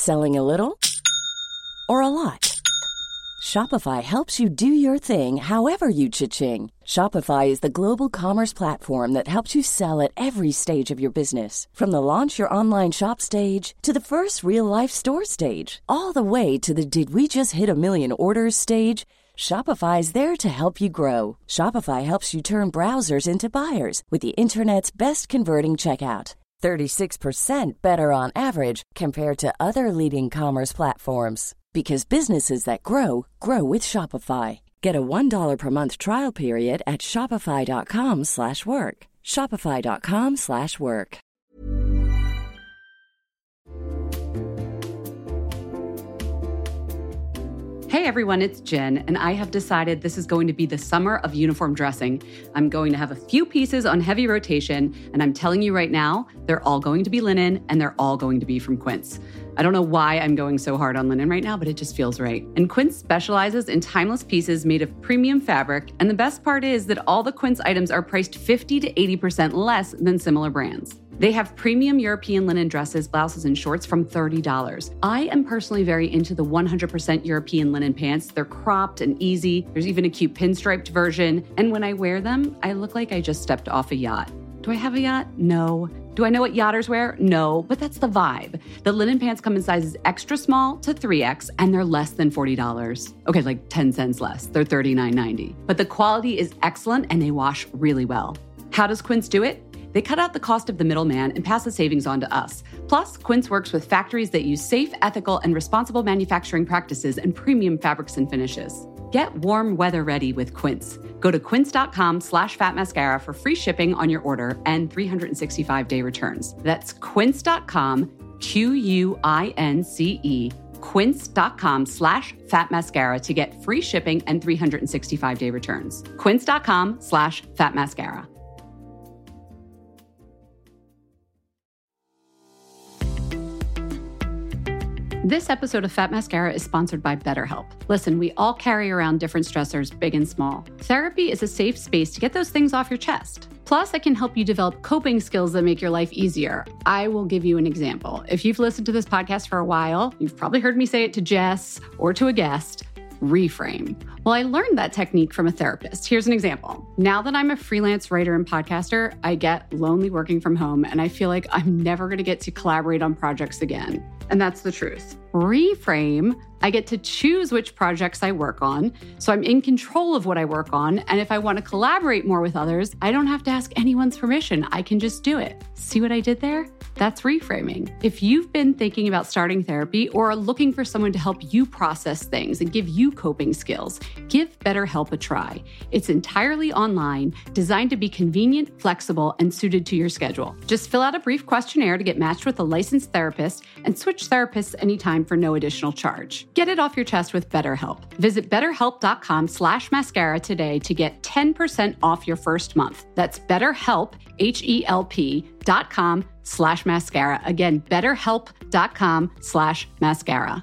Selling a little or a lot? Shopify helps you do your thing however you cha-ching. Shopify is the global commerce platform that helps you sell at every stage of your business. From the launch your online shop stage to the first real-life store stage, all the way to the did we just hit a million orders stage. Shopify is there to help you grow. Shopify helps you turn browsers into buyers with the internet's best converting checkout. 36% better on average compared to other leading commerce platforms. Because businesses that grow, grow with Shopify. Get a $1 per month trial period at shopify.com/work. Shopify.com/work. Hey everyone, it's Jen, and I have decided this is going to be the summer of uniform dressing. I'm going to have a few pieces on heavy rotation, and I'm telling you right now, they're all going to be linen, and they're all going to be from Quince. I don't know why I'm going so hard on linen right now, but it just feels right. And Quince specializes in timeless pieces made of premium fabric, and the best part is that all the Quince items are priced 50 to 80% less than similar brands. They have premium European linen dresses, blouses, and shorts from $30. I am personally very into the 100% European linen pants. They're cropped and easy. There's even a cute pinstriped version. And when I wear them, I look like I just stepped off a yacht. Do I have a yacht? No. Do I know what yachters wear? No, but that's the vibe. The linen pants come in sizes extra small to 3X, and they're less than $40. Okay, like 10 cents less. They're $39.90. But the quality is excellent, and they wash really well. How does Quince do it? They cut out the cost of the middleman and pass the savings on to us. Plus, Quince works with factories that use safe, ethical, and responsible manufacturing practices and premium fabrics and finishes. Get warm weather ready with Quince. Go to quince.com/fatmascara for free shipping on your order and 365-day returns. That's quince.com, Quince, quince.com/fatmascara to get free shipping and 365-day returns. Quince.com/fatmascara. This episode of Fat Mascara is sponsored by BetterHelp. Listen, we all carry around different stressors, big and small. Therapy is a safe space to get those things off your chest. Plus, I can help you develop coping skills that make your life easier. I will give you an example. If you've listened to this podcast for a while, you've probably heard me say it to Jess or to a guest. Reframe. Well, I learned that technique from a therapist. Here's an example. Now that I'm a freelance writer and podcaster, I get lonely working from home, and I feel like I'm never going to get to collaborate on projects again. And that's the truth. Reframe, I get to choose which projects I work on, so I'm in control of what I work on, and if I want to collaborate more with others, I don't have to ask anyone's permission. I can just do it. See what I did there? That's reframing. If you've been thinking about starting therapy or are looking for someone to help you process things and give you coping skills, give BetterHelp a try. It's entirely online, designed to be convenient, flexible, and suited to your schedule. Just fill out a brief questionnaire to get matched with a licensed therapist and switch therapists anytime for no additional charge. Get it off your chest with BetterHelp. Visit betterhelp.com/mascara today to get 10% off your first month. That's BetterHelp, HELP.com/mascara. Again, betterhelp.com/mascara.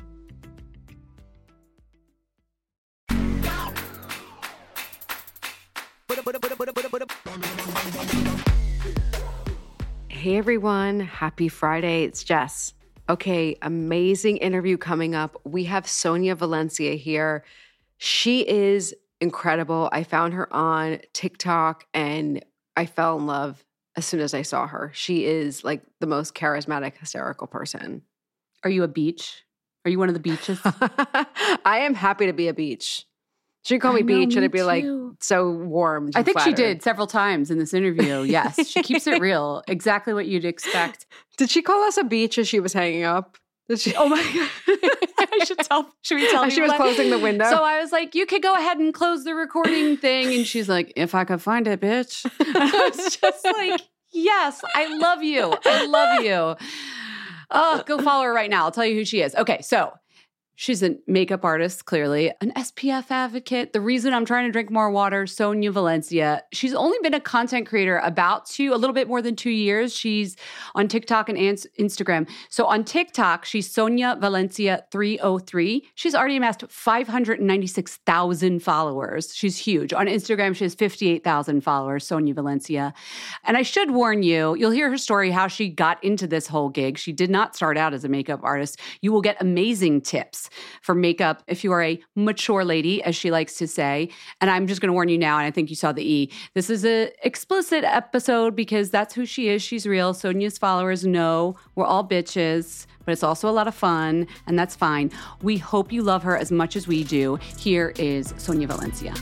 Hey everyone, happy Friday. It's Jess. Okay, amazing interview coming up. We have Sonia Valencia here. She is incredible. I found her on TikTok and I fell in love as soon as I saw her. She is like the most charismatic, hysterical person. Are you a beach? Are you one of the beaches? I am happy to be a beach. She'd call me beach and it'd be like so warm. I think she did several times in this interview. Yes, she keeps it real. Exactly what you'd expect. Did she call us a beach as she was hanging up? Did she? Oh my God. Should we tell She was closing the window. So I was like, you could go ahead and close the recording thing. And she's like, if I could find it, bitch. I was just like, yes, I love you. I love you. Oh, go follow her right now. I'll tell you who she is. Okay, so She's a makeup artist, clearly, an SPF advocate. The reason I'm trying to drink more water, Sonia Valencia. She's only been a content creator a little bit more than 2 years. She's on TikTok and Instagram. So on TikTok, she's Sonia Valencia 303. She's already amassed 596,000 followers. She's huge. On Instagram, she has 58,000 followers, Sonia Valencia. And I should warn you, you'll hear her story, how she got into this whole gig. She did not start out as a makeup artist. You will get amazing tips for makeup if you are a mature lady, as she likes to say. And I'm just going to warn you now, and I think you saw the E. This is an explicit episode because that's who she is. She's real. Sonia's followers know we're all bitches, but it's also a lot of fun, and that's fine. We hope you love her as much as we do. Here is Sonia Valencia.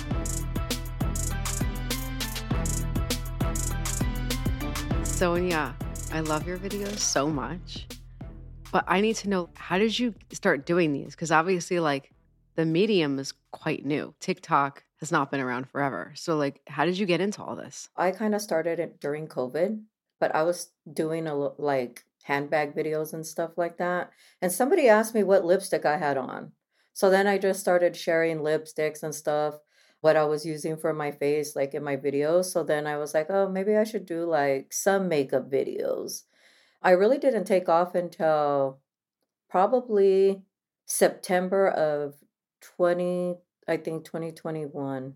Sonia, I love your videos so much. But I need to know, how did you start doing these? Because obviously, like, the medium is quite new. TikTok has not been around forever. So, like, how did you get into all this? I kind of started it during COVID, but I was doing like handbag videos and stuff like that. And somebody asked me what lipstick I had on. So then I just started sharing lipsticks and stuff, what I was using for my face, like in my videos. So then I was like, oh, maybe I should do like some makeup videos. I really didn't take off until probably September of 2021.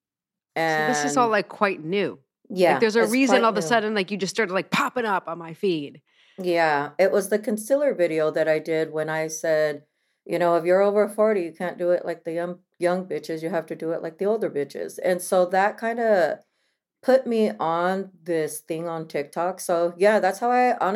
And so this is all like quite new. Yeah. Like there's a reason all of a sudden like you just started like popping up on my feed. Yeah. It was the concealer video that I did when I said, you know, if you're over 40, you can't do it like the young bitches. You have to do it like the older bitches. And so that kind of put me on this thing on TikTok. So yeah, that's how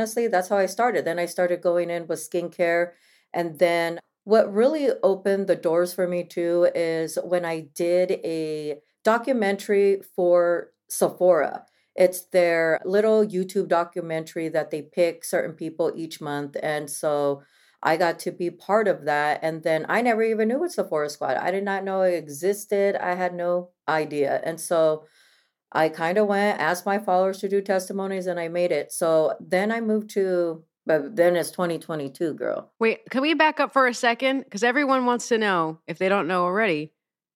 I started. Then I started going in with skincare. And then what really opened the doors for me too is when I did a documentary for Sephora. It's their little YouTube documentary that they pick certain people each month. And so I got to be part of that. And then I never even knew what Sephora Squad. I did not know it existed. I had no idea. And so I kind of went, asked my followers to do testimonies, and I made it. So then I moved to, but then it's 2022, girl. Wait, can we back up for a second? Because everyone wants to know, if they don't know already,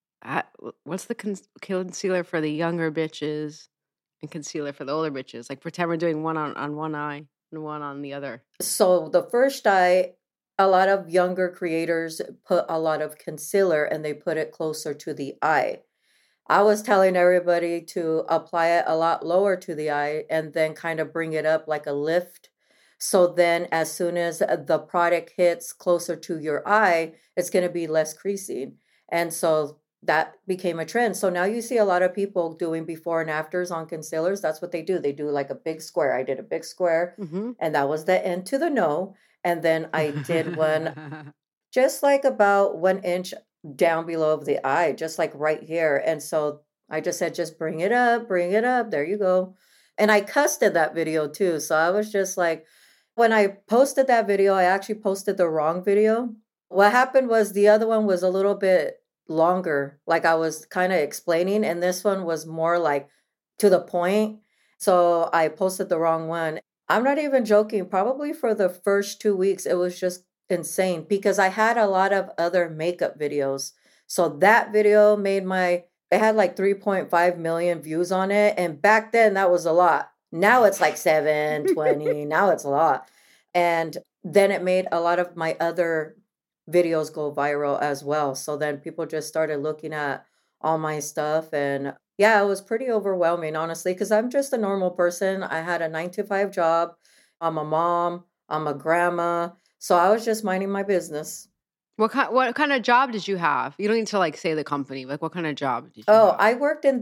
what's the concealer for the younger bitches and concealer for the older bitches? Like pretend we're doing one on one eye and one on the other. So the first eye, a lot of younger creators put a lot of concealer and they put it closer to the eye. I was telling everybody to apply it a lot lower to the eye and then kind of bring it up like a lift. So then as soon as the product hits closer to your eye, it's going to be less creasing. And so that became a trend. So now you see a lot of people doing before and afters on concealers. That's what they do. They do like a big square. I did a big square and that was the end to the no. And then I did one just like about 1 inch down below of the eye, just like right here. And so I just said, just bring it up. There you go. And I cussed in that video too. So I was just like, when I posted that video, I actually posted the wrong video. What happened was the other one was a little bit longer, like I was kind of explaining, and this one was more like to the point. So I posted the wrong one. I'm not even joking. Probably for the first 2 weeks, it was just insane because I had a lot of other makeup videos. So that video it had like 3.5 million views on it. And back then that was a lot. Now it's like 720. Now it's a lot. And then it made a lot of my other videos go viral as well. So then people just started looking at all my stuff. And yeah, it was pretty overwhelming, honestly, because I'm just a normal person. I had a 9-to-5 job. I'm a mom. I'm a grandma. So I was just minding my business. What kind of job did you have? You don't need to like say the company. Like what kind of job did you have? I worked in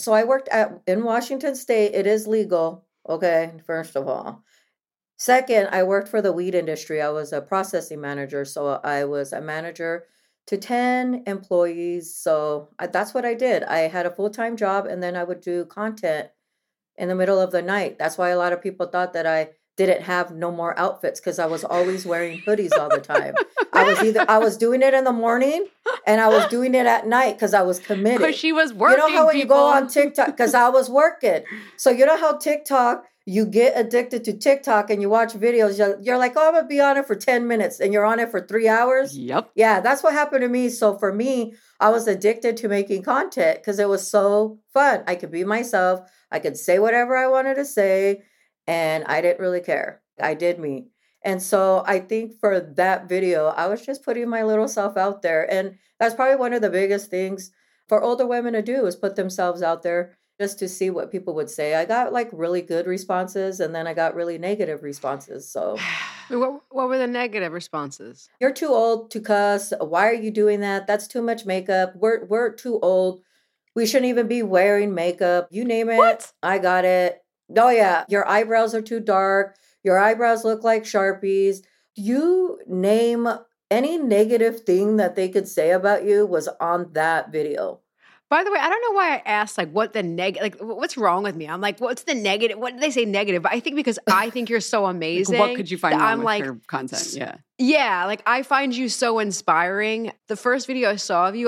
Washington State. It is legal. Okay. First of all. Second, I worked for the weed industry. I was a processing manager. So I was a manager to 10 employees. So that's what I did. I had a full-time job and then I would do content in the middle of the night. That's why a lot of people thought that I didn't have no more outfits because I was always wearing hoodies all the time. I was doing it in the morning and I was doing it at night because I was committed. Because she was working. You know how when you go on TikTok, because I was working. So you know how TikTok, you get addicted to TikTok and you watch videos. You're like, oh, I'm going to be on it for 10 minutes and you're on it for 3 hours. Yep. Yeah, that's what happened to me. So for me, I was addicted to making content because it was so fun. I could be myself. I could say whatever I wanted to say. And I didn't really care. I did me. And so I think for that video, I was just putting my little self out there. And that's probably one of the biggest things for older women to do is put themselves out there just to see what people would say. I got like really good responses and then I got really negative responses. So what were the negative responses? You're too old to cuss. Why are you doing that? That's too much makeup. We're too old. We shouldn't even be wearing makeup. You name it. What? I got it. Oh, yeah. Your eyebrows are too dark. Your eyebrows look like Sharpies. You name any negative thing that they could say about you was on that video. By the way, I don't know why I asked, like, what the what's wrong with me? I'm like, what's the negative? What did they say negative? But I think because I think you're so amazing. What could you find wrong with like, your content? Yeah. Yeah, like, I find you so inspiring. The first video I saw of you,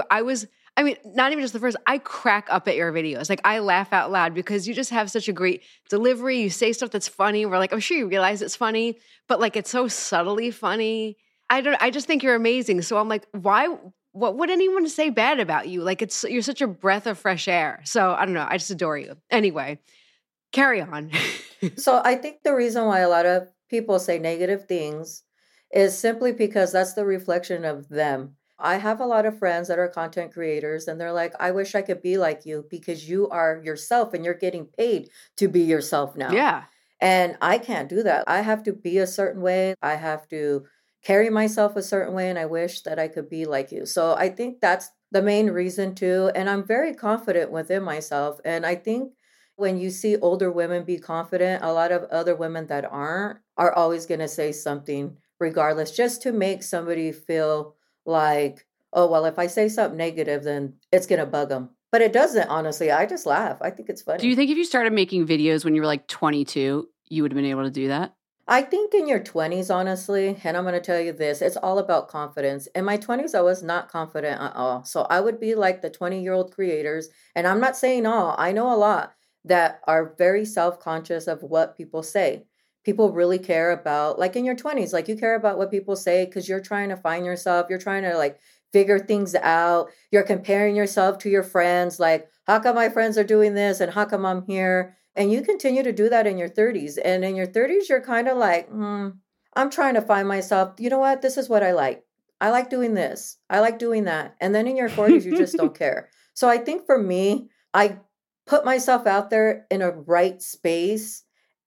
not even just the first, I crack up at your videos. Like, I laugh out loud because you just have such a great delivery. You say stuff that's funny. We're like, I'm sure you realize it's funny, but like, it's so subtly funny. I just think you're amazing. So I'm like, what would anyone say bad about you? Like, you're such a breath of fresh air. So I don't know. I just adore you. Anyway, carry on. So I think the reason why a lot of people say negative things is simply because that's the reflection of them. I have a lot of friends that are content creators and they're like, I wish I could be like you because you are yourself and you're getting paid to be yourself now. Yeah. And I can't do that. I have to be a certain way. I have to carry myself a certain way. And I wish that I could be like you. So I think that's the main reason too. And I'm very confident within myself. And I think when you see older women be confident, a lot of other women that aren't are always going to say something regardless, just to make somebody feel like, oh, well, if I say something negative, then it's going to bug them. But it doesn't, honestly. I just laugh. I think it's funny. Do you think if you started making videos when you were like 22, you would have been able to do that? I think in your 20s, honestly, and I'm going to tell you this, it's all about confidence. In my 20s, I was not confident at all. So I would be like the 20-year-old creators. And I'm not saying all. I know a lot that are very self-conscious of what people say. People really care about, like in your 20s, like you care about what people say because you're trying to find yourself. You're trying to like figure things out. You're comparing yourself to your friends. Like, how come my friends are doing this and how come I'm here? And you continue to do that in your 30s. And in your 30s, you're kind of like, I'm trying to find myself. You know what? This is what I like. I like doing this. I like doing that. And then in your 40s, you just don't care. So I think for me, I put myself out there in a right space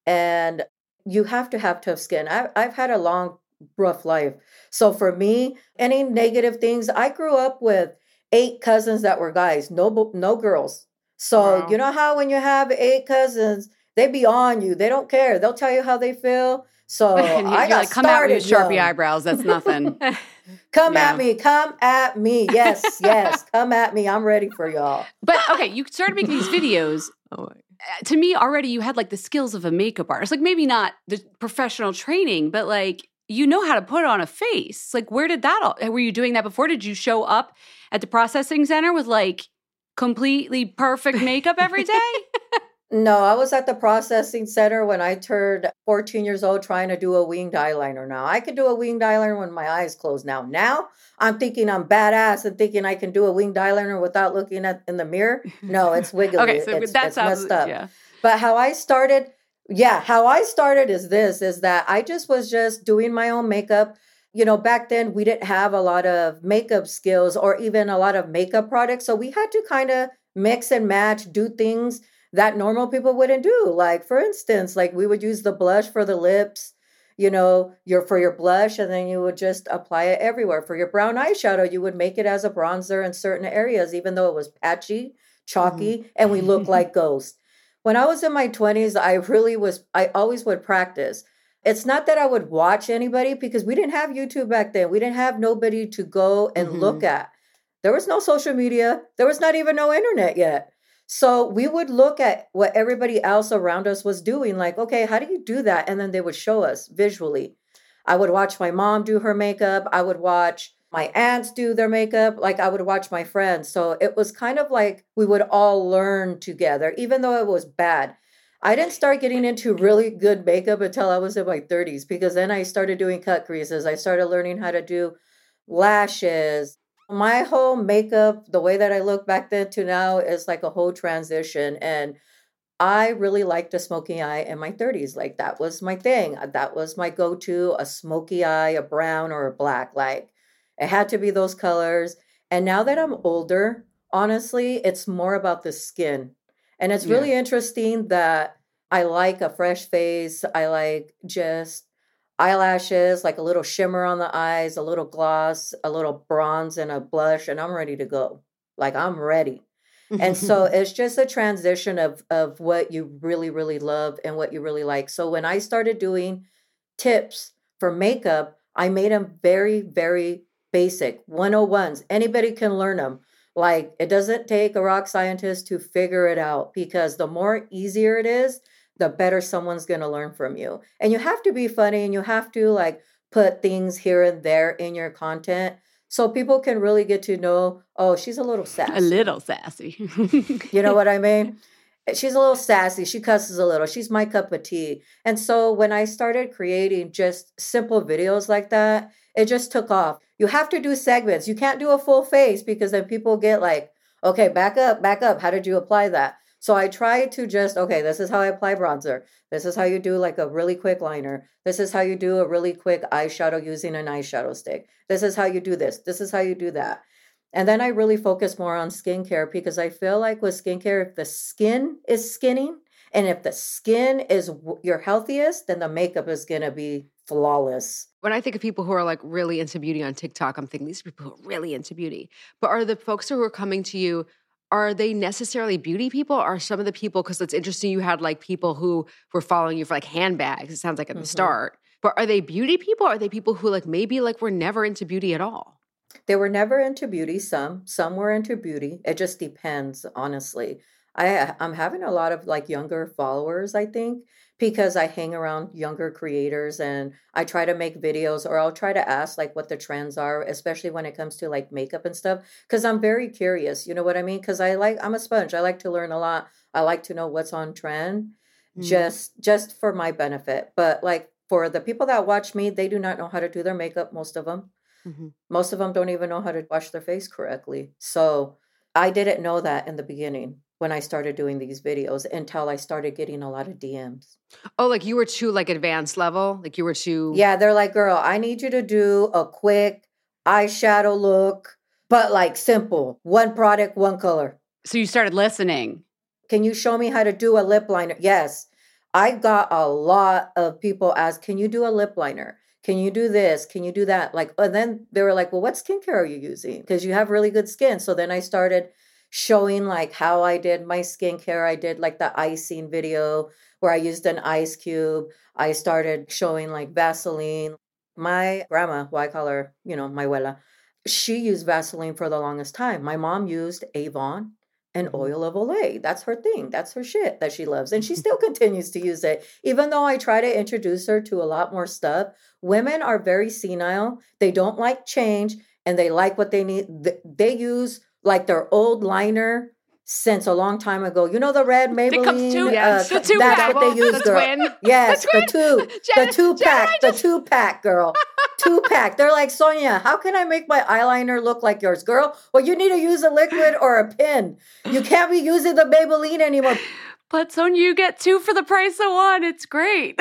and you have to have tough skin. I've had a long, rough life. So for me, any negative things, I grew up with 8 cousins that were guys, no girls. So Wow. You know how when you have 8 cousins, they be on you. They don't care. They'll tell you how they feel. So I got like, come at me with started Sharpie young. eyebrows. That's nothing. Come Yeah. at me. Come at me. Yes, yes. Come at me. I'm ready for y'all. But okay, you started making these videos. To me, already you had like the skills of a makeup artist. Like maybe not the professional training, but like you know how to put on a face. Like where did that all? Were you doing that before? Did you show up at the processing center with like completely perfect makeup every day? No, I was at the processing center when I turned 14 years old trying to do a winged eyeliner. Now, I could do a winged eyeliner when my eyes closed. Now I'm thinking I'm badass and thinking I can do a winged eyeliner without looking in the mirror. No, it's wiggly. Okay, so it's that sounds messed up. yeah. But how I started is that I just was just doing my own makeup. You know, back then we didn't have a lot of makeup skills or even a lot of makeup products. So we had to kind of mix and match, do things that normal people wouldn't do. Like, for instance, like we would use the blush for the lips, you know, for your blush, and then you would just apply it everywhere. For your brown eyeshadow, you would make it as a bronzer in certain areas, even though it was patchy, chalky, and we looked like ghosts. When I was in my 20s, I always would practice. It's not that I would watch anybody because we didn't have YouTube back then. We didn't have nobody to go and look at. There was no social media. There was not even no internet yet. So we would look at what everybody else around us was doing, like, okay, how do you do that? And then they would show us visually. I would watch my mom do her makeup. I would watch my aunts do their makeup. Like I would watch my friends. So it was kind of like we would all learn together, even though it was bad. I didn't start getting into really good makeup until I was in my 30s, because then I started doing cut creases. I started learning how to do lashes. My whole makeup, the way that I look back then to now, is like a whole transition. And I really liked a smoky eye in my 30s. Like that was my thing. That was my go-to, a smoky eye, a brown or a black. Like it had to be those colors. And now that I'm older, honestly, it's more about the skin. And it's really interesting that I like a fresh face. I like just eyelashes, like a little shimmer on the eyes, a little gloss, a little bronze and a blush, and I'm ready to go. Like I'm ready. And so it's just a transition of what you really, really love and what you really like. So when I started doing tips for makeup, I made them very, very basic, 101s. Anybody can learn them. Like it doesn't take a rock scientist to figure it out, because the more easier it is, the better someone's going to learn from you. And you have to be funny, and you have to like put things here and there in your content so people can really get to know, oh, she's a little sassy. A little sassy. You know what I mean? She's a little sassy. She cusses a little. She's my cup of tea. And so when I started creating just simple videos like that, it just took off. You have to do segments. You can't do a full face, because then people get like, okay, back up. How did you apply that? So I try to just, okay, this is how I apply bronzer. This is how you do like a really quick liner. This is how you do a really quick eyeshadow using an eyeshadow stick. This is how you do this. This is how you do that. And then I really focus more on skincare, because I feel like with skincare, if the skin is skinning and if the skin is your healthiest, then the makeup is going to be flawless. When I think of people who are like really into beauty on TikTok, I'm thinking these are people who are really into beauty. But are the folks who are coming to you, are they necessarily beauty people? Or are some of the people, because it's interesting, you had like people who were following you for like handbags, it sounds like at the start. But are they beauty people? Or are they people who like maybe like were never into beauty at all? They were never into beauty. Some were into beauty. It just depends, honestly. I'm having a lot of like younger followers, I think, because I hang around younger creators and I try to make videos, or I'll try to ask like what the trends are, especially when it comes to like makeup and stuff, because I'm very curious, you know what I mean? Because I'm a sponge. I like to learn a lot. I like to know what's on trend, just for my benefit. But like for the people that watch me, they do not know how to do their makeup, most of them. Most of them don't even know how to wash their face correctly. So I didn't know that in the beginning when I started doing these videos, until I started getting a lot of DMs. Oh, like you were too like advanced level? Like you were too... Yeah, they're like, girl, I need you to do a quick eyeshadow look, but like simple. One product, one color. So you started listening. Can you show me how to do a lip liner? Yes. I got a lot of people ask, can you do a lip liner? Can you do this? Can you do that? Like, and then they were like, well, what skincare are you using? Because you have really good skin. So then I started showing like how I did my skincare. I did like the icing video where I used an ice cube. I started showing like Vaseline. My grandma, who I call her, my abuela, she used Vaseline for the longest time. My mom used Avon and oil of Olay. That's her thing. That's her shit that she loves. And she still continues to use it. Even though I try to introduce her to a lot more stuff, women are very senile. They don't like change, and they like what they need. They use like their old liner since a long time ago. You know the red Maybelline? The two that's pack. what they use, The girl. twin. Yes, The twin. the two pack, girl. 2-pack. They're like, Sonia, how can I make my eyeliner look like yours, girl? Well, you need to use a liquid or a pen. You can't be using the Maybelline anymore. But Sonia, you get 2 for the price of 1. It's great.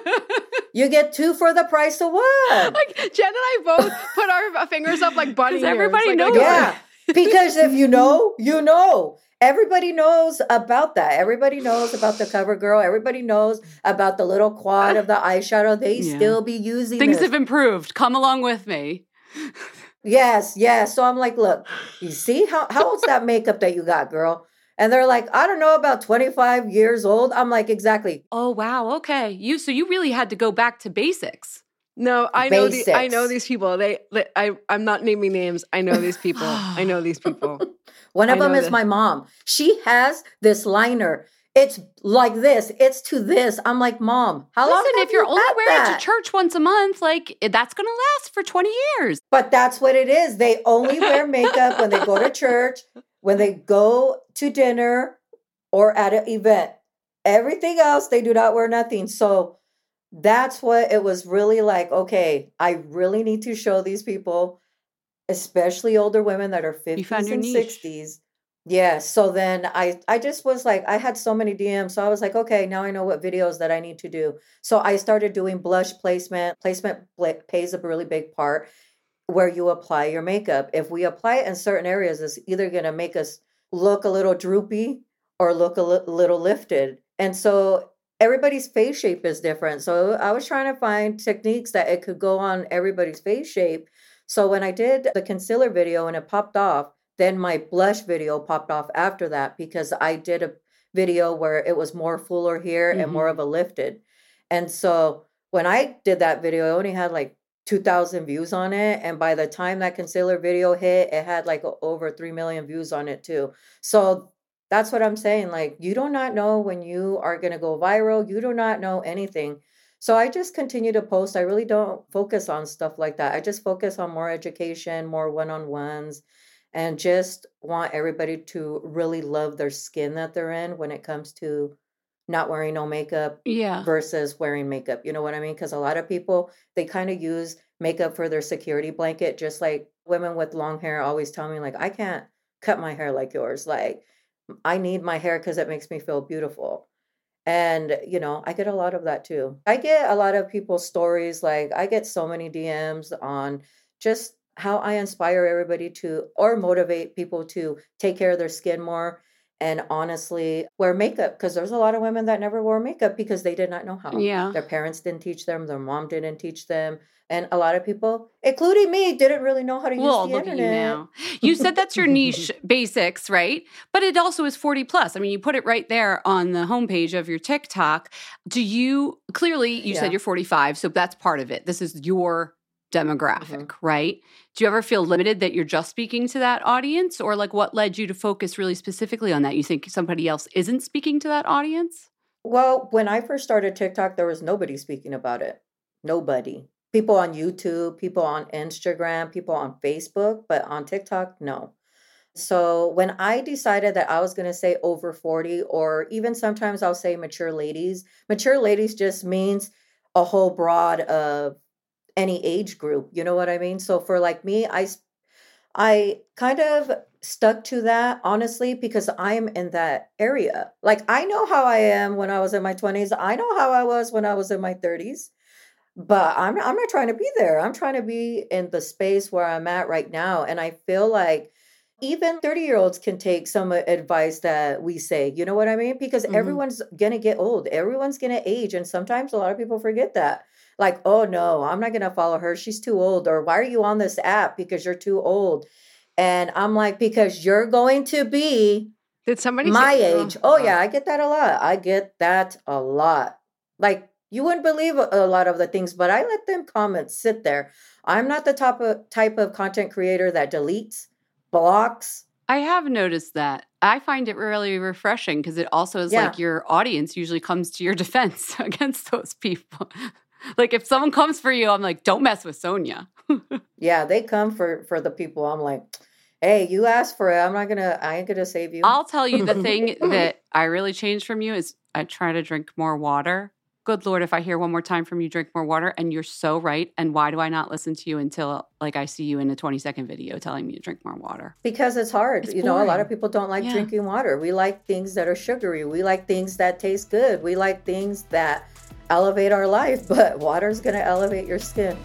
You get 2 for the price of 1. Like Jen and I both put our fingers up like bunny ears. Everybody like, knows. Yeah, because if you know, you know. Everybody knows about that. Everybody knows about the CoverGirl. Everybody knows about the little quad of the eyeshadow. They still be using Things this. have improved. Come along with me. Yes. So I'm like, look, you see how old's that makeup that you got, girl? And they're like, I don't know, about 25 years old. I'm like, exactly. Oh, wow. Okay. So you really had to go back to basics. No, I know these people. I'm not naming names. I know these people. One of them is my mom. She has this liner. It's like this. It's to this. I'm like, Mom, how long have if you're you only had wearing that? it to church once a month, like that's going to last for 20 years. But that's what it is. They only wear makeup when they go to church, when they go to dinner, or at an event. Everything else, they do not wear nothing. So that's what it was really like. Okay, I really need to show these people, especially older women that are 50s and 60s. Yeah. So then I just was like, I had so many DMs. So I was like, okay, now I know what videos that I need to do. So I started doing blush placement. Placement plays a really big part where you apply your makeup. If we apply it in certain areas, it's either going to make us look a little droopy or look a little lifted. And so everybody's face shape is different. So I was trying to find techniques that it could go on everybody's face shape. So when I did the concealer video and it popped off, then my blush video popped off after that because I did a video where it was more fuller here and more of a lifted. And so when I did that video, I only had like 2,000 views on it. And by the time that concealer video hit, it had like over 3 million views on it too. So that's what I'm saying. Like, you do not know when you are going to go viral. You do not know anything. So I just continue to post. I really don't focus on stuff like that. I just focus on more education, more one-on-ones, and just want everybody to really love their skin that they're in when it comes to not wearing no makeup versus wearing makeup. You know what I mean? Because a lot of people, they kind of use makeup for their security blanket, just like women with long hair always tell me, like, I can't cut my hair like yours. Like, I need my hair because it makes me feel beautiful. And, you know, I get a lot of that too. I get a lot of people's stories. Like, I get so many DMs on just how I inspire everybody to, or motivate people to take care of their skin more and honestly wear makeup. Because there's a lot of women that never wore makeup because they did not know how. Yeah. Their parents didn't teach them. Their mom didn't teach them. And a lot of people, including me, didn't really know how to use the internet. At you now. You said that's your niche basics, right? But it also is 40 plus. I mean, you put it right there on the homepage of your TikTok. Do you, clearly you said you're 45, so that's part of it. This is your demographic, right? Do you ever feel limited that you're just speaking to that audience? Or like what led you to focus really specifically on that? You think somebody else isn't speaking to that audience? Well, when I first started TikTok, there was nobody speaking about it. Nobody. People on YouTube, people on Instagram, people on Facebook, but on TikTok, no. So when I decided that I was going to say over 40, or even sometimes I'll say mature ladies just means a whole broad of any age group. You know what I mean? So for like me, I kind of stuck to that, honestly, because I'm in that area. Like, I know how I am when I was in my 20s. I know how I was when I was in my 30s. But I'm not trying to be there. I'm trying to be in the space where I'm at right now. And I feel like even 30-year-olds can take some advice that we say. You know what I mean? Because everyone's going to get old. Everyone's going to age. And sometimes a lot of people forget that. Like, oh, no, I'm not going to follow her. She's too old. Or why are you on this app? Because you're too old. And I'm like, because you're going to be my age. Oh, yeah, I get that a lot. Like, you wouldn't believe a lot of the things, but I let them comments sit there. I'm not the type of content creator that deletes, blocks. I have noticed that. I find it really refreshing because it also is like your audience usually comes to your defense against those people. Like if someone comes for you, I'm like, don't mess with Sonia. Yeah, they come for the people. I'm like, hey, you asked for it. I ain't gonna save you. I'll tell you the thing that I really changed from you is I try to drink more water. Good Lord, if I hear one more time from you, drink more water. And you're so right. And why do I not listen to you until like I see you in a 20-second video telling me to drink more water? Because it's hard. You know, a lot of people don't like drinking water. We like things that are sugary. We like things that taste good. We like things that elevate our life. But water's going to elevate your skin.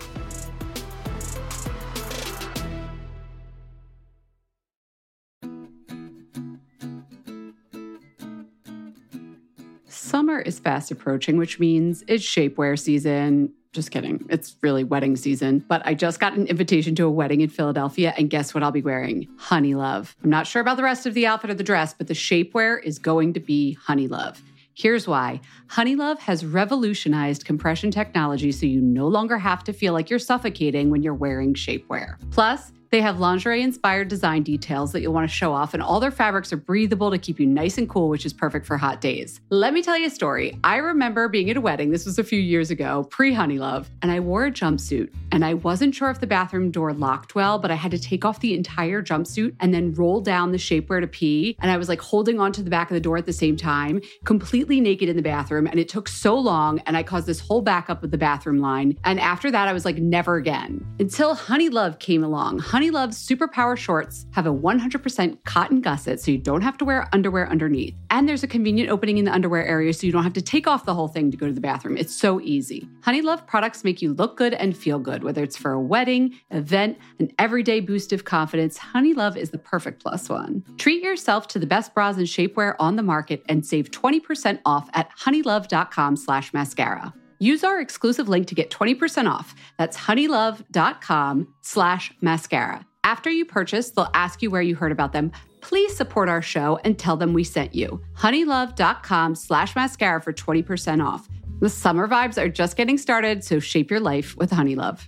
Summer is fast approaching, which means it's shapewear season. Just kidding. It's really wedding season. But I just got an invitation to a wedding in Philadelphia, and guess what I'll be wearing? Honey Love. I'm not sure about the rest of the outfit or the dress, but the shapewear is going to be Honey Love. Here's why. Honeylove has revolutionized compression technology so you no longer have to feel like you're suffocating when you're wearing shapewear. Plus, they have lingerie-inspired design details that you'll want to show off, and all their fabrics are breathable to keep you nice and cool, which is perfect for hot days. Let me tell you a story. I remember being at a wedding, this was a few years ago, pre-Honeylove, and I wore a jumpsuit, and I wasn't sure if the bathroom door locked well, but I had to take off the entire jumpsuit and then roll down the shapewear to pee, and I was like holding onto the back of the door at the same time, completely naked in the bathroom, and it took so long, and I caused this whole backup of the bathroom line, and after that, I was like, never again. Until Honeylove came along. Honeylove's Superpower shorts have a 100% cotton gusset, so you don't have to wear underwear underneath. And there's a convenient opening in the underwear area, so you don't have to take off the whole thing to go to the bathroom. It's so easy. Honeylove products make you look good and feel good, whether it's for a wedding, event, an everyday boost of confidence. Honeylove is the perfect plus one. Treat yourself to the best bras and shapewear on the market and save 20% off at honeylove.com/mascara. Use our exclusive link to get 20% off. That's honeylove.com/mascara. After you purchase, they'll ask you where you heard about them. Please support our show and tell them we sent you. honeylove.com/mascara for 20% off. The summer vibes are just getting started, so shape your life with Honeylove.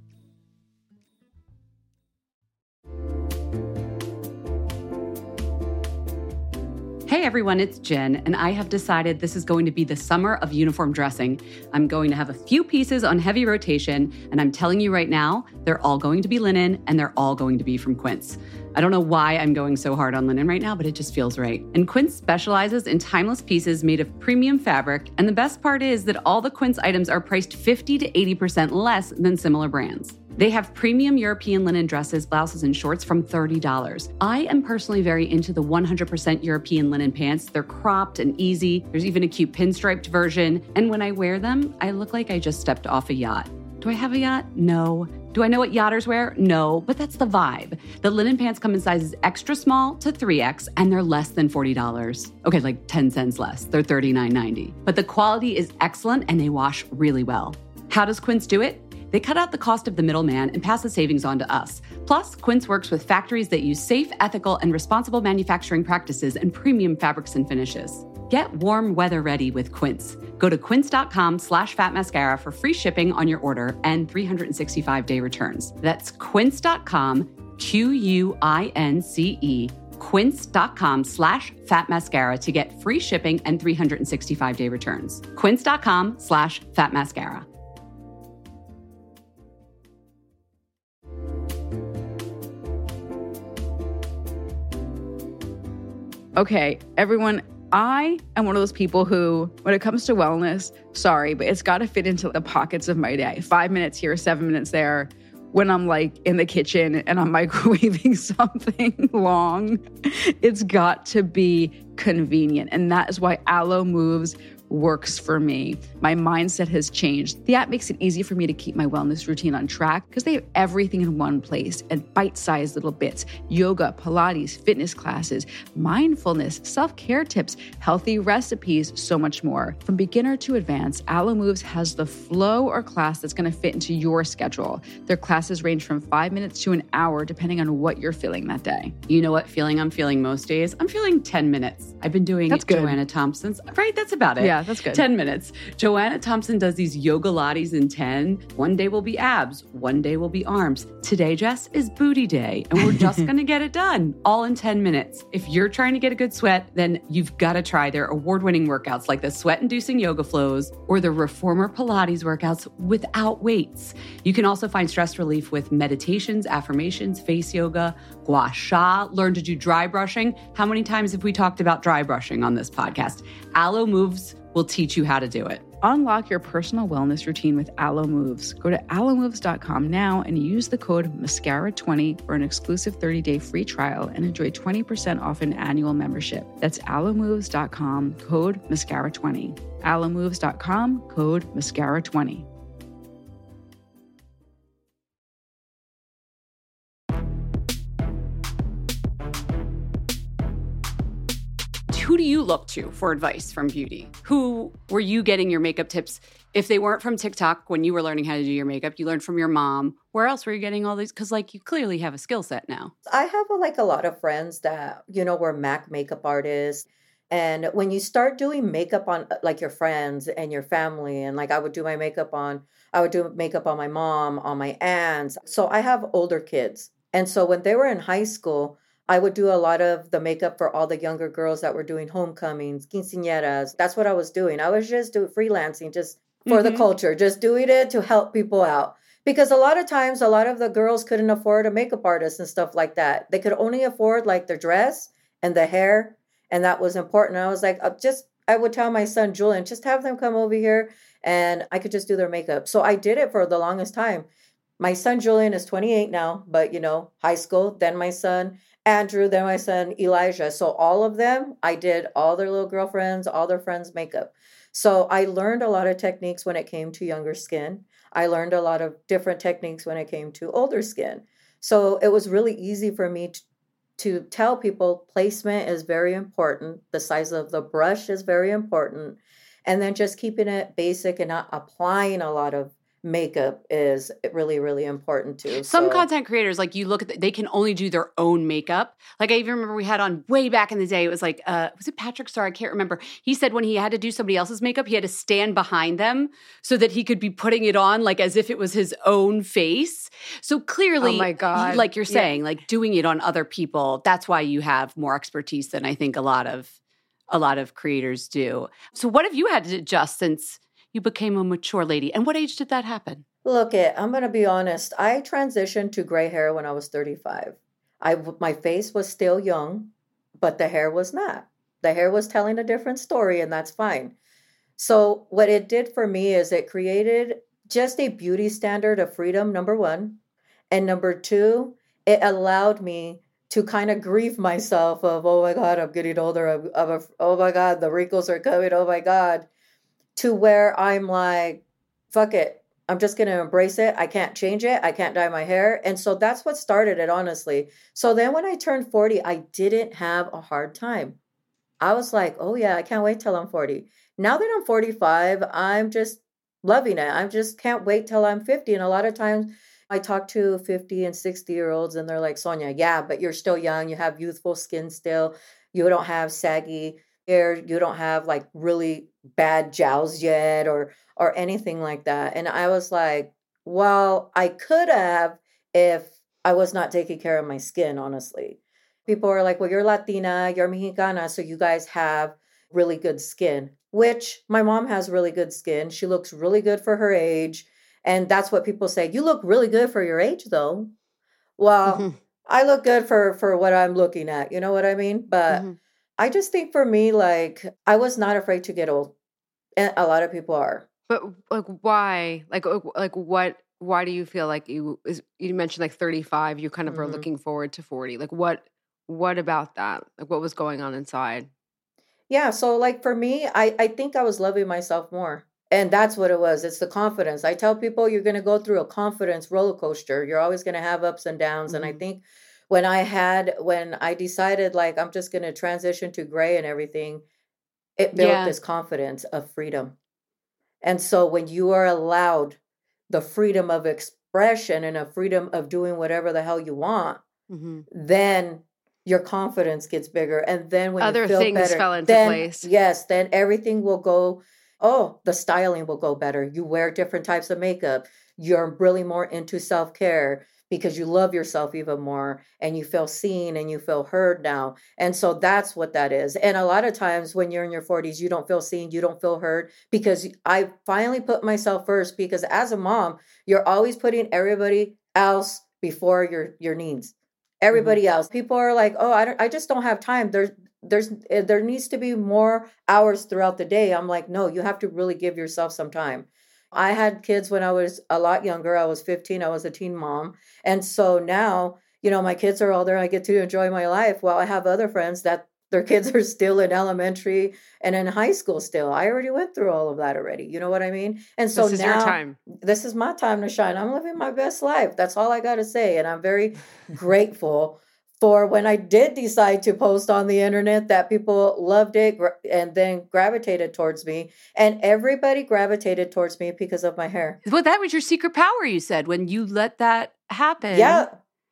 Hey everyone, it's Jen, and I have decided this is going to be the summer of uniform dressing. I'm going to have a few pieces on heavy rotation, and I'm telling you right now, they're all going to be linen, and they're all going to be from Quince. I don't know why I'm going so hard on linen right now, but it just feels right. And Quince specializes in timeless pieces made of premium fabric, and the best part is that all the Quince items are priced 50 to 80% less than similar brands. They have premium European linen dresses, blouses, and shorts from $30. I am personally very into the 100% European linen pants. They're cropped and easy. There's even a cute pinstriped version. And when I wear them, I look like I just stepped off a yacht. Do I have a yacht? No. Do I know what yachters wear? No, but that's the vibe. The linen pants come in sizes extra small to 3X, and they're less than $40. Okay, like 10 cents less. They're $39.90. But the quality is excellent, and they wash really well. How does Quince do it? They cut out the cost of the middleman and pass the savings on to us. Plus, Quince works with factories that use safe, ethical, and responsible manufacturing practices and premium fabrics and finishes. Get warm weather ready with Quince. Go to quince.com/fatmascara for free shipping on your order and 365-day returns. That's quince.com, QUINCE, quince.com/fatmascara to get free shipping and 365-day returns. Quince.com/fatmascara. Okay, everyone, I am one of those people who, when it comes to wellness, sorry, but it's got to fit into the pockets of my day. 5 minutes here, 7 minutes there. When I'm like in the kitchen and I'm microwaving something long, it's got to be convenient. And that is why Alo Moves works for me. My mindset has changed. The app makes it easy for me to keep my wellness routine on track because they have everything in one place and bite-sized little bits: yoga, Pilates, fitness classes, mindfulness, self-care tips, healthy recipes, so much more. From beginner to advanced, Alo Moves has the flow or class that's going to fit into your schedule. Their classes range from 5 minutes to an hour, depending on what you're feeling that day. You know what feeling I'm feeling most days? I'm feeling 10 minutes. I've been doing Joanna Thompson's, right? That's about it. Yeah, that's good. 10 minutes. Joanna Thompson does these yoga lattes in 10. One day will be abs. One day will be arms. Today, Jess, is booty day. And we're just going to get it done all in 10 minutes. If you're trying to get a good sweat, then you've got to try their award-winning workouts like the sweat-inducing yoga flows or the reformer Pilates workouts without weights. You can also find stress relief with meditations, affirmations, face yoga, gua sha, learn to do dry brushing. How many times have we talked about dry brushing on this podcast? Alo Moves will teach you how to do it. Unlock your personal wellness routine with Alo Moves. Go to alomoves.com now and use the code MASCARA20 for an exclusive 30-day free trial and enjoy 20% off an annual membership. That's alomoves.com, code MASCARA20. alomoves.com, code MASCARA20. Who do you look to for advice from beauty? Who were you getting your makeup tips? If they weren't from TikTok when you were learning how to do your makeup, you learned from your mom. Where else were you getting all these? Because you clearly have a skill set now. I have a lot of friends that, were MAC makeup artists. And when you start doing makeup on like your friends and your family, and like I would do makeup on my mom, on my aunts. So I have older kids. And so when they were in high school, I would do a lot of the makeup for all the younger girls that were doing homecomings, quinceañeras. That's what I was doing. I was just doing freelancing just for the culture, just doing it to help people out. Because a lot of times, a lot of the girls couldn't afford a makeup artist and stuff like that. They could only afford like their dress and the hair. And that was important. I was like, I would tell my son, Julian, just have them come over here and I could just do their makeup. So I did it for the longest time. My son, Julian, is 28 now, but high school, then my son, Andrew, then my son, Elijah. So all of them, I did all their little girlfriends, all their friends' makeup. So I learned a lot of techniques when it came to younger skin. I learned a lot of different techniques when it came to older skin. So it was really easy for me to tell people placement is very important. The size of the brush is very important. And then just keeping it basic and not applying a lot of makeup is really, really important too. Some content creators, like you look at, they can only do their own makeup. Like I even remember we had on way back in the day, it was like, was it Patrick Starr? I can't remember. He said when he had to do somebody else's makeup, he had to stand behind them so that he could be putting it on like as if it was his own face. So clearly, oh my God. Like you're saying, like doing it on other people, that's why you have more expertise than I think a lot of creators do. So what have you had to adjust since you became a mature lady? And what age did that happen? Look, I'm going to be honest. I transitioned to gray hair when I was 35. My face was still young, but the hair was not. The hair was telling a different story, and that's fine. So what it did for me is it created just a beauty standard of freedom, number one. And number two, it allowed me to kind of grieve myself of, oh my God, I'm getting older. Oh my God, the wrinkles are coming. Oh my God. To where I'm like, fuck it. I'm just going to embrace it. I can't change it. I can't dye my hair. And so that's what started it, honestly. So then when I turned 40, I didn't have a hard time. I was like, oh yeah, I can't wait till I'm 40. Now that I'm 45, I'm just loving it. I just can't wait till I'm 50. And a lot of times I talk to 50 and 60-year-olds and they're like, Sonia, yeah, but you're still young. You have youthful skin still. You don't have saggy hair. You don't have like really bad jowls yet or anything like that. And I was like, well, I could have if I was not taking care of my skin, honestly. People are like, well, you're Latina, you're Mexicana, so you guys have really good skin, which my mom has really good skin. She looks really good for her age. And that's what people say. You look really good for your age, though. Well, I look good for what I'm looking at. You know what I mean? But I just think for me, like, I was not afraid to get old. And a lot of people are. But like, why? Like what? Why do you feel like you mentioned like 35? You kind of are looking forward to 40. Like, what about that? Like, what was going on inside? Yeah. So, like for me, I think I was loving myself more, and that's what it was. It's the confidence. I tell people you're going to go through a confidence roller coaster. You're always going to have ups and downs, and I think when I decided like I'm just going to transition to gray and everything, it built this confidence of freedom. And so when you are allowed the freedom of expression and a freedom of doing whatever the hell you want, then your confidence gets bigger. And then when other you feel things better, fell into place. Yes, then everything will go, the styling will go better. You wear different types of makeup. You're really more into self-care because you love yourself even more and you feel seen and you feel heard now. And so that's what that is. And a lot of times when you're in your 40s, you don't feel seen, you don't feel heard because I finally put myself first because as a mom, you're always putting everybody else before your needs. Everybody else. People are like, oh, I just don't have time. There needs to be more hours throughout the day. I'm like, no, you have to really give yourself some time. I had kids when I was a lot younger. I was 15. I was a teen mom. And so now, my kids are older. I get to enjoy my life. While I have other friends that their kids are still in elementary and in high school still. I already went through all of that already. You know what I mean? And so this is now your time. This is my time to shine. I'm living my best life. That's all I got to say. And I'm very grateful for when I did decide to post on the internet that people loved it and then gravitated towards me. And everybody gravitated towards me because of my hair. Well, that was your secret power, you said, when you let that happen. Yeah.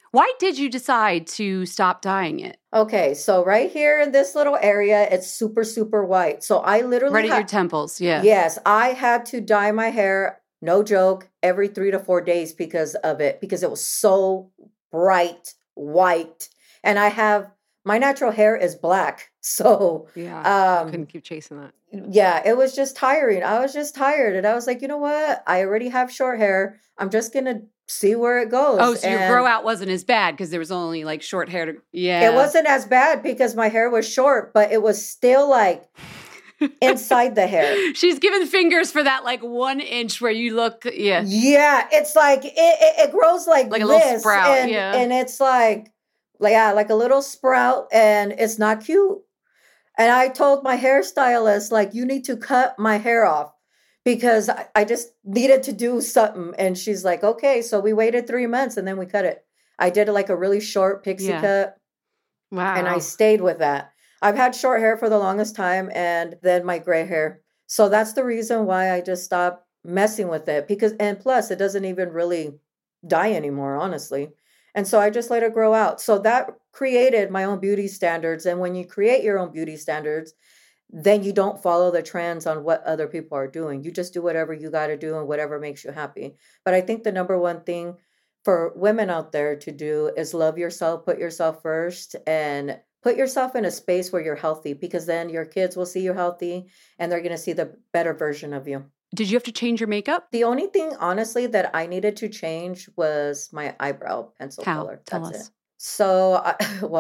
Why did you decide to stop dyeing it? Okay, so right here in this little area, it's super, super white. So I literally Right at your temples, yeah. Yes, I had to dye my hair, no joke, every 3 to 4 days because of it, because it was so bright white. And my natural hair is black. So Yeah, I couldn't keep chasing that. yeah, it was just tiring. I was just tired. And I was like, you know what? I already have short hair. I'm just going to see where it goes. Oh, so your grow out wasn't as bad because there was only like short hair. It wasn't as bad because my hair was short, but it was still like inside the hair. She's giving fingers for that like 1 inch where you look, Yeah, it's like, it grows like a this, little sprout, and it's like a little sprout, and it's not cute. And I told my hairstylist, like, you need to cut my hair off because I just needed to do something. And she's like, okay. So we waited 3 months and then we cut it. I did like a really short pixie cut. Wow. And I stayed with that. I've had short hair for the longest time and then my gray hair. So that's the reason why I just stopped messing with it and plus it doesn't even really dye anymore, honestly. And so I just let it grow out. So that created my own beauty standards. And when you create your own beauty standards, then you don't follow the trends on what other people are doing. You just do whatever you got to do and whatever makes you happy. But I think the number one thing for women out there to do is love yourself, put yourself first, and put yourself in a space where you're healthy, because then your kids will see you healthy and they're going to see the better version of you. Did you have to change your makeup? The only thing, honestly, that I needed to change was my eyebrow pencil color. Tell That's us. it. So,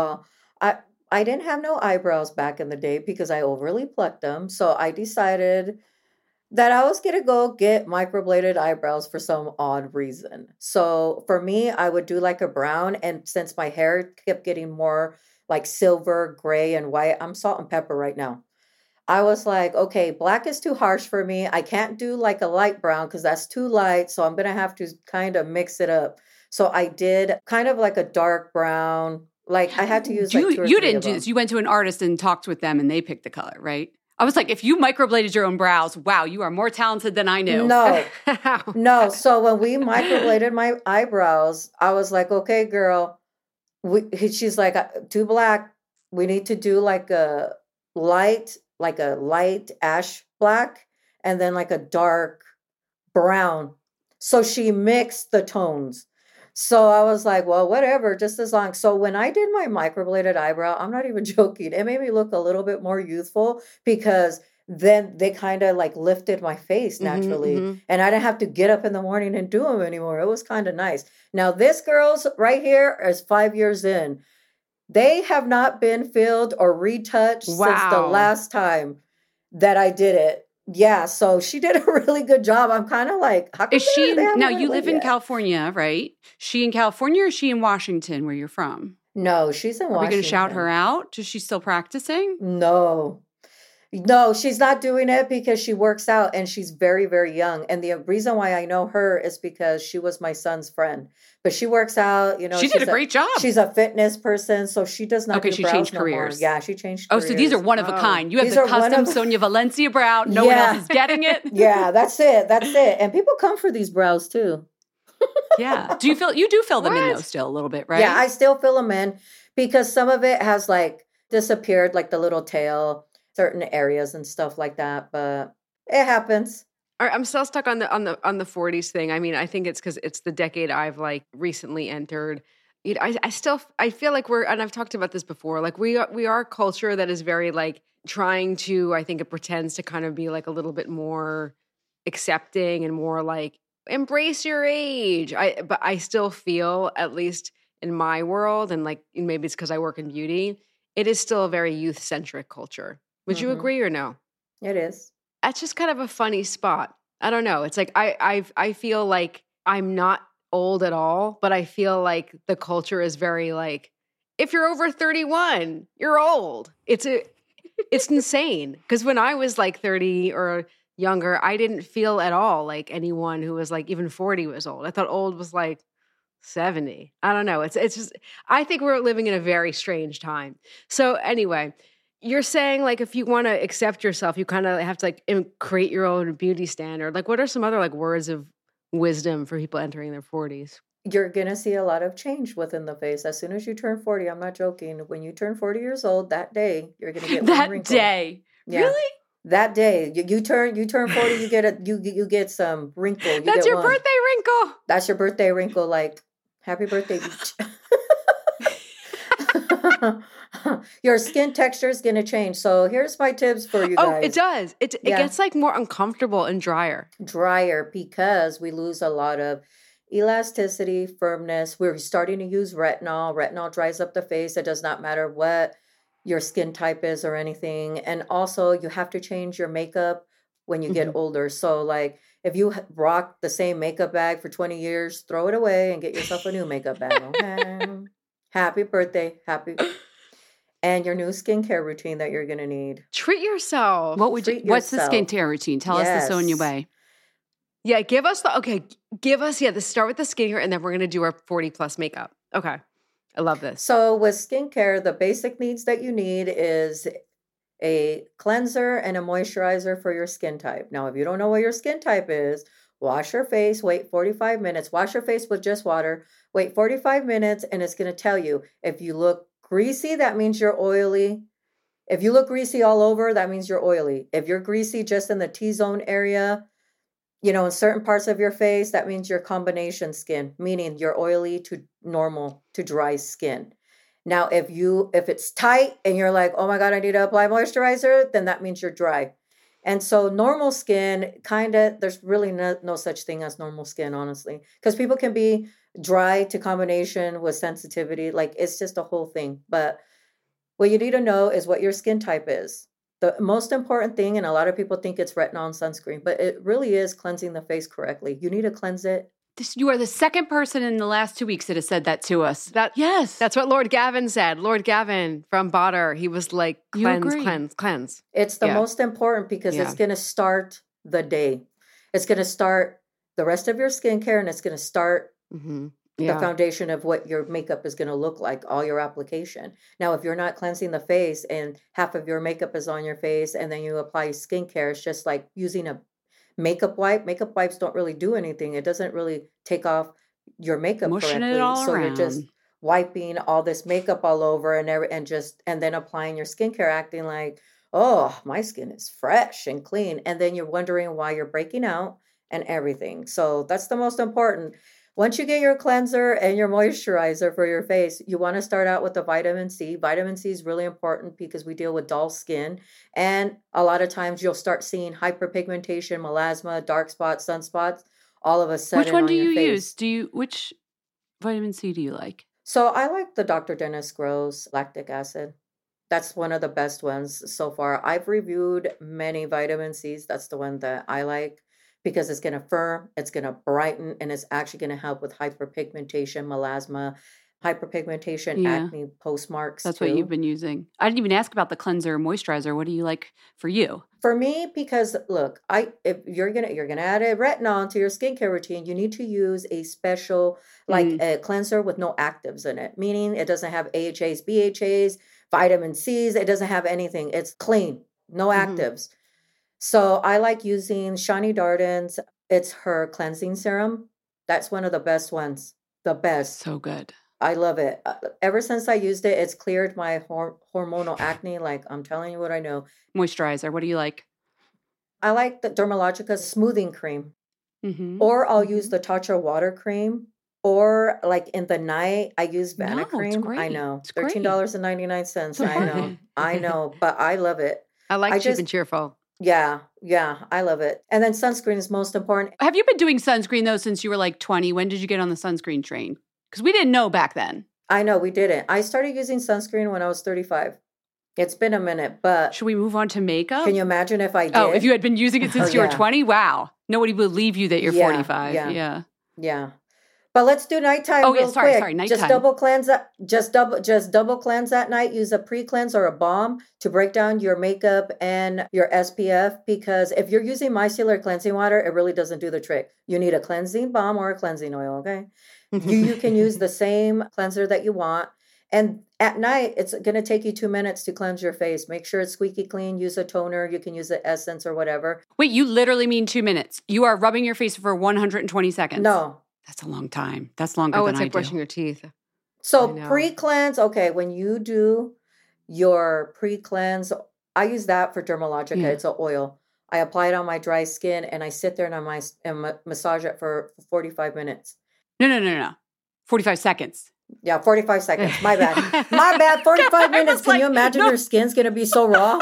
I didn't have no eyebrows back in the day because I overly plucked them. So I decided that I was going to go get microbladed eyebrows for some odd reason. So for me, I would do like a brown. And since my hair kept getting more like silver, gray, and white, I'm salt and pepper right now. I was like, okay, black is too harsh for me. I can't do like a light brown because that's too light. So I'm going to have to kind of mix it up. So I did kind of like a dark brown. Like I had to use like two or you three didn't of do them. this. You went to an artist and talked with them and they picked the color, right? I was like, if you microbladed your own brows, wow, you are more talented than I knew. No. So when we microbladed my eyebrows, I was like, okay, girl, she's like, too black. We need to do like a light ash black and then like a dark brown. So she mixed the tones. So I was like, well, whatever, just as long. So when I did my microbladed eyebrow, I'm not even joking. It made me look a little bit more youthful because then they kind of like lifted my face naturally. And I didn't have to get up in the morning and do them anymore. It was kind of nice. Now this girl's right here is 5 years in. They have not been filled or retouched since the last time that I did it. Yeah, so she did a really good job. I'm kind of like, how come is she now you live in yet? California, right? She in California or is she in Washington where you're from? No, she's in Washington. Are we going to shout her out? Is she still practicing? No, she's not doing it because she works out and she's very, very young. And the reason why I know her is because she was my son's friend. But she works out, She did a great job. She's a fitness person, so she does not do she brows changed no careers. More. Yeah, she changed careers. careers. So these are one of a kind. You have These the are custom Sonia Valencia brow. No one else is getting it. Yeah, that's it. And people come for these brows too. Yeah. You do fill them in though still a little bit, right? Yeah, I still fill them in because some of it has like disappeared, like the little tail, certain areas and stuff like that, but it happens. I'm still stuck on the 40s thing. I mean, I think it's because it's the decade I've like recently entered. I feel like and I've talked about this before, like we are a culture that is very like trying to, I think it pretends to kind of be like a little bit more accepting and more like embrace your age. But I still feel, at least in my world, and like maybe it's because I work in beauty, it is still a very youth-centric culture. Would you agree or no? It is. That's just kind of a funny spot. I don't know. It's like I feel like I'm not old at all, but I feel like the culture is very like, if you're over 31, you're old. It's insane. Because when I was like 30 or younger, I didn't feel at all like anyone who was like even 40 was old. I thought old was like 70. I don't know. It's just, I think we're living in a very strange time. So anyway, you're saying like if you want to accept yourself, you kind of have to like create your own beauty standard. Like what are some other like words of wisdom for people entering their 40s? You're going to see a lot of change within the face. As soon as you turn 40, I'm not joking. When you turn 40 years old, that day, you're going to get one That wrinkle. day. Yeah. Really? That day, you turn 40, you get some wrinkle. That's your birthday wrinkle. That's your birthday wrinkle. Like, happy birthday, beach. Your skin texture is going to change. So here's my tips for you guys. Oh, it does. It gets like more uncomfortable and drier. Drier because we lose a lot of elasticity, firmness. We're starting to use retinol. Retinol dries up the face. It does not matter what your skin type is or anything. And also you have to change your makeup when you get older. So like if you rock the same makeup bag for 20 years, throw it away and get yourself a new makeup bag. Okay. Happy birthday. And your new skincare routine that you're going to need. Treat yourself. What's the skincare routine? Tell us the Sonia way. Yeah, let's start with the skincare and then we're going to do our 40 plus makeup. Okay. I love this. So with skincare, the basic needs that you need is a cleanser and a moisturizer for your skin type. Now, if you don't know what your skin type is, wash your face, wait 45 minutes, wash your face with just water, wait 45 minutes, and it's going to tell you if you look greasy, that means you're oily. If you look greasy all over, that means you're oily. If you're greasy just in the T-zone area, in certain parts of your face, that means you're combination skin, meaning you're oily to normal to dry skin. Now, if it's tight and you're like, oh my God, I need to apply moisturizer, then that means you're dry. And so normal skin, there's really no such thing as normal skin, honestly, because people can be dry to combination with sensitivity. Like it's just a whole thing. But what you need to know is what your skin type is. The most important thing, and a lot of people think it's retinol and sunscreen, but it really is cleansing the face correctly. You need to cleanse it. You are the second person in the last 2 weeks that has said that to us. Yes. That's what Lord Gavin said. Lord Gavin from Botter, he was like, cleanse. It's the most important because it's going to start the day. It's going to start the rest of your skincare and it's going to start the foundation of what your makeup is going to look like, all your application. Now, if you're not cleansing the face and half of your makeup is on your face and then you apply skincare, it's just like using a makeup wipe. Makeup wipes don't really do anything. It doesn't really take off your makeup correctly. It all so around. You're just wiping all this makeup all over and then applying your skincare, acting like, oh, my skin is fresh and clean. And then you're wondering why you're breaking out and everything. So that's the most important. Once you get your cleanser and your moisturizer for your face, you want to start out with the vitamin C. Vitamin C is really important because we deal with dull skin. And a lot of times you'll start seeing hyperpigmentation, melasma, dark spots, sunspots, all of a sudden. Which one do you use? Which vitamin C do you like? So I like the Dr. Dennis Gross lactic acid. That's one of the best ones so far. I've reviewed many vitamin Cs. That's the one that I like. Because it's going to firm, it's going to brighten, and it's actually going to help with hyperpigmentation, melasma, hyperpigmentation, acne, postmarks. That's what you've been using. I didn't even ask about the cleanser or moisturizer. What do you like for you? For me, because look, if you're gonna add a retinol to your skincare routine, you need to use a special a cleanser with no actives in it, meaning it doesn't have AHAs, BHAs, vitamin C's. It doesn't have anything. It's clean, no actives. So I like using Shani Darden's. It's her cleansing serum. That's one of the best ones. The best. So good. I love it. Ever since I used it, it's cleared my hormonal acne. Like, I'm telling you what I know. Moisturizer. What do you like? I like the Dermalogica smoothing cream. Or I'll use the Tatcha water cream. Or like in the night, I use Vana cream. I know. It's $13.99. I know. I know. But I love it. I like cheap and cheerful. Yeah, I love it. And then sunscreen is most important. Have you been doing sunscreen, though, since you were like 20? When did you get on the sunscreen train? Because we didn't know back then. I know, we didn't. I started using sunscreen when I was 35. It's been a minute, but... Should we move on to makeup? Can you imagine if I did? Oh, if you had been using it since you were 20? Wow. Nobody would believe you that you're 45. Yeah. But let's do nighttime real quick. Sorry, nighttime. Just double cleanse that night. Use a pre-cleanse or a balm to break down your makeup and your SPF, because if you're using micellar cleansing water, it really doesn't do the trick. You need a cleansing balm or a cleansing oil, okay? You can use the same cleanser that you want. And at night, it's going to take you 2 minutes to cleanse your face. Make sure it's squeaky clean. Use a toner. You can use an essence or whatever. Wait, you literally mean 2 minutes? You are rubbing your face for 120 seconds? No. That's a long time. That's longer Oh, than it's I like do. brushing your teeth. So I know. pre-cleanse, okay, when you do your pre-cleanse, I use that for Dermalogica. Yeah. It's an oil. I apply it on my dry skin and I sit there and massage it for 45 minutes. No. 45 seconds. Yeah, 45 seconds. My bad. My bad. 45 minutes. Can you imagine your skin's going to be so raw?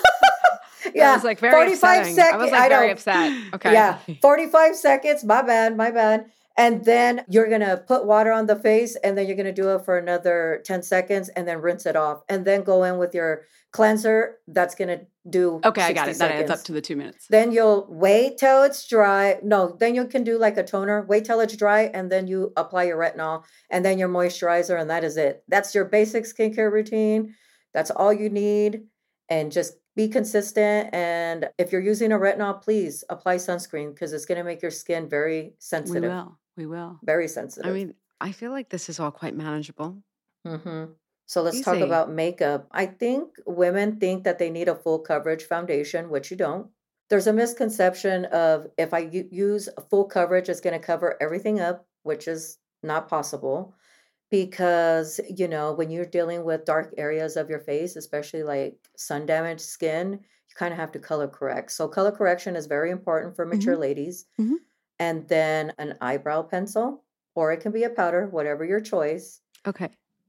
I was like very 45 upsetting. seconds. I was like very upset. Okay. Yeah, 45 seconds. My bad. And then you're going to put water on the face and then you're going to do it for another 10 seconds and then rinse it off. And then go in with your cleanser. That's going to do Okay, I got it. 60 That adds seconds. up to the 2 minutes. Then you'll wait till it's dry. No, then you can do like a toner. Wait till it's dry and then you apply your retinol and then your moisturizer and that is it. That's your basic skincare routine. That's all you need. And just be consistent. And if you're using a retinol, please apply sunscreen because it's going to make your skin very sensitive. We will. Very sensitive. I mean, I feel like this is all quite manageable. Mm-hmm. So let's talk Easy. about makeup. I think women think that they need a full coverage foundation, which you don't. There's a misconception of if I use a full coverage, it's going to cover everything up, which is not possible. Because, you know, when you're dealing with dark areas of your face, especially like sun damaged skin, you kind of have to color correct. So color correction is very important for mature ladies. Mhm. And then an eyebrow pencil, or it can be a powder, whatever your choice. Okay.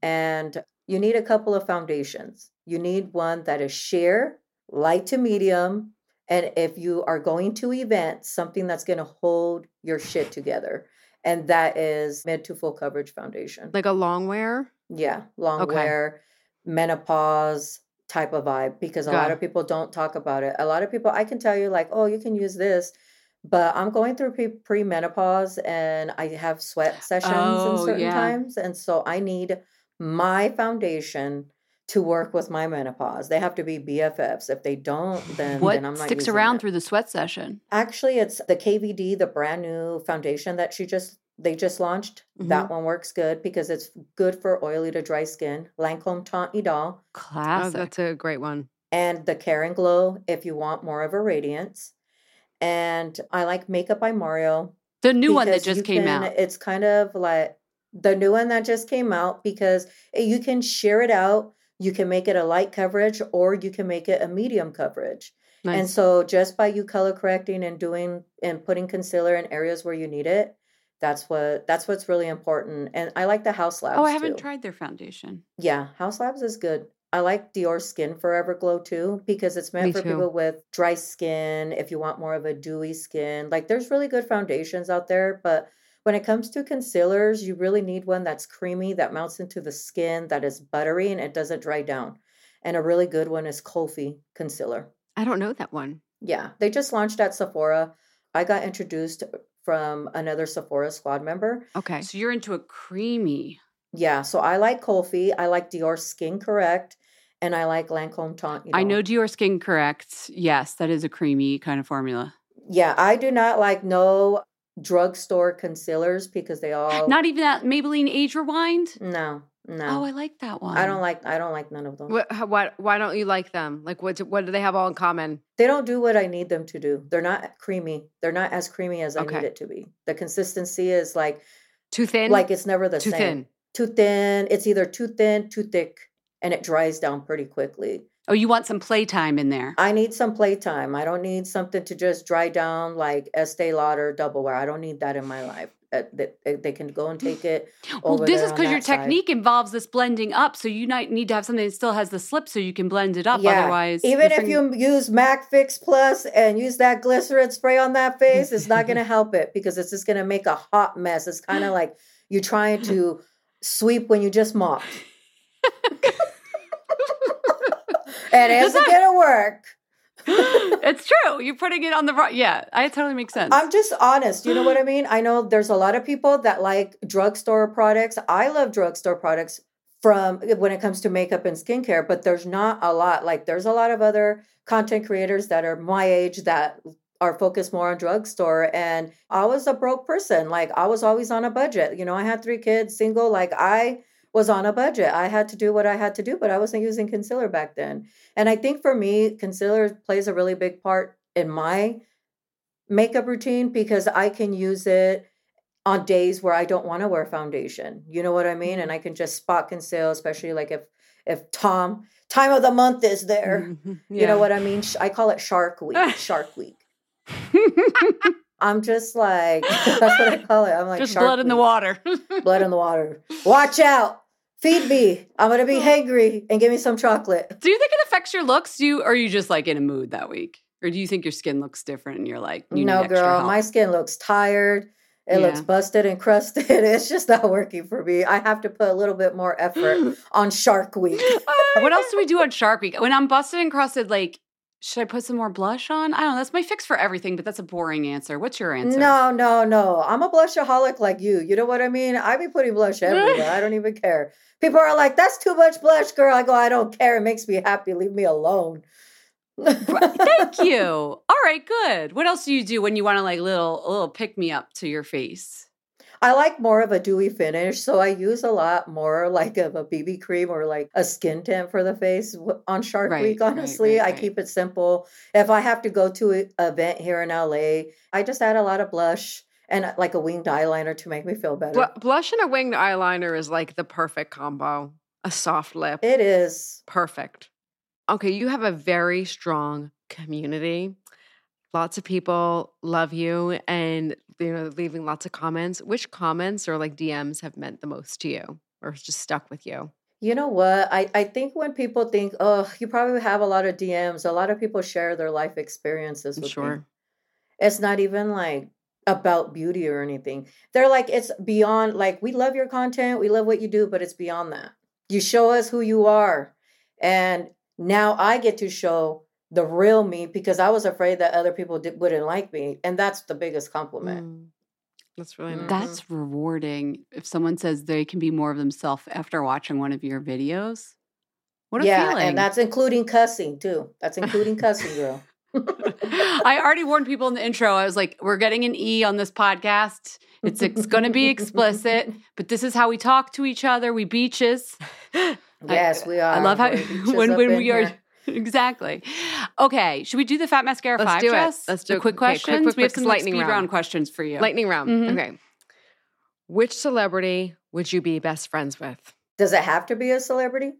And you need a couple of foundations. You need one that is sheer, light to medium. And if you are going to events, something that's going to hold your shit together. And that is mid to full coverage foundation. Like a long wear? Yeah, long Okay. wear, menopause type of vibe. Because a Got lot it. of people don't talk about it. A lot of people, I can tell you like, oh, you can use this. But I'm going through pre-menopause and I have sweat sessions in certain times. And so I need my foundation to work with my menopause. They have to be BFFs. If they don't, then What I'm not sticks using around it. through the sweat session? Actually, it's the KVD, the brand new foundation that they just launched. That one works good because it's good for oily to dry skin. Lancome Teint Idole. Oh, Classic. that's a great one. And the Care and Glow if you want more of a radiance. And I like Makeup by Mario. The new one that because just you came can- out. It's kind of like the new one that just came out because you can sheer it out. You can make it a light coverage or you can make it a medium coverage. Nice. And so just by you color correcting and putting concealer in areas where you need it, that's what's really important. And I like the House Labs Oh, I haven't too. tried their foundation. Yeah, House Labs is good. I like Dior Skin Forever Glow too because it's meant Me for too. people with dry skin. If you want more of a dewy skin, like there's really good foundations out there. But when it comes to concealers, you really need one that's creamy, that melts into the skin, that is buttery, and it doesn't dry down. And a really good one is Kofi concealer. I don't know that one. Yeah, they just launched at Sephora. I got introduced from another Sephora squad member. Okay. So you're into a creamy. Yeah, so I like Kofi. I like Dior Skin Correct. And I like Lancome Teint. I know Dior Skin Correct. Yes, that is a creamy kind of formula. Yeah, I do not like no drugstore concealers because they all Not even that Maybelline Age Rewind? no. Oh, I like that one. I don't like none of them. Why don't you like them? Like what do they have all in common? They don't do what I need them to do. They're not creamy. They're not as creamy as I Okay. need it to be. The consistency is like Too thin? it's never the Too same. thin. Too thin. It's either too thin, too thick, and it dries down pretty quickly. Oh, you want some playtime in there. I need some playtime. I don't need something to just dry down like Estee Lauder Double Wear. I don't need that in my life. They can go and take it. Well, over this there is on because your that side. technique involves this blending up. So you need to have something that still has the slip so you can blend it up. Otherwise, even your if you use MAC Fix Plus and use that glycerin spray on that face, it's not going to help it because it's just going to make a hot mess. It's kind of like you're trying to sweep when you just mopped. And it isn't going to work. it's true. You're putting it on the right. Yeah, it totally makes sense. I'm just honest. You know what I mean? I know there's a lot of people that like drugstore products. I love drugstore products from when it comes to makeup and skincare, but there's not a lot. Like there's a lot of other content creators that are my age that are focused more on drugstore. And I was a broke person. Like I was always on a budget. You know, I had 3 kids, single. Like I was on a budget. I had to do what I had to do, but I wasn't using concealer back then. And I think for me, concealer plays a really big part in my makeup routine because I can use it on days where I don't want to wear foundation. You know what I mean? And I can just spot conceal, especially like if time of the month is there. You know what I mean? I call it Shark Week. Shark Week. I'm just like, that's what I call it. I'm like, just Shark blood in the water. Blood in the water. Watch out. Feed me. I'm going to be hangry and give me some chocolate. Do you think it affects your looks? Or are you just like in a mood that week? Or do you think your skin looks different and you're like, no, girl, help? my skin looks tired. It looks busted and crusted. It's just not working for me. I have to put a little bit more effort on Shark Week. What else do we do on Shark Week? When I'm busted and crusted, like, should I put some more blush on? I don't know. That's my fix for everything, but that's a boring answer. What's your answer? No. I'm a blushaholic like you. You know what I mean? I be putting blush everywhere. I don't even care. People are like, that's too much blush, girl. I go, I don't care. It makes me happy. Leave me alone. Thank you. All right, good. What else do you do when you want to like a little pick me up to your face? I like more of a dewy finish, so I use a lot more like of a BB cream or like a skin tint for the face on Shark Week, honestly. I keep it simple. If I have to go to an event here in LA, I just add a lot of blush and like a winged eyeliner to make me feel better. Blush and a winged eyeliner is like the perfect combo. A soft lip. It is. Perfect. Okay, you have a very strong community. Lots of people love you and leaving lots of comments. Which comments or like DMs have meant the most to you or just stuck with you? You know what? I think when people think, oh, you probably have a lot of DMs, a lot of people share their life experiences with me. It's not even like about beauty or anything. They're like, it's beyond, like, we love your content, we love what you do, but it's beyond that. You show us who you are. And now I get to show the real me because I was afraid that other people wouldn't like me. And that's the biggest compliment. That's really nice. That's rewarding. If someone says they can be more of themselves after watching one of your videos, what a feeling. And that's including cussing too. That's including cussing, girl. I already warned people in the intro. I was like, we're getting an E on this podcast. It's going to be explicit, but this is how we talk to each other. We beaches. Yes, we are. I love how when we are here. Exactly. Okay, should we do the Fat Mascara 5, Jess? Let's do quick questions. Quick, we have some lightning round questions for you. Lightning round. Mm-hmm. Okay. Which celebrity would you be best friends with? Does it have to be a celebrity?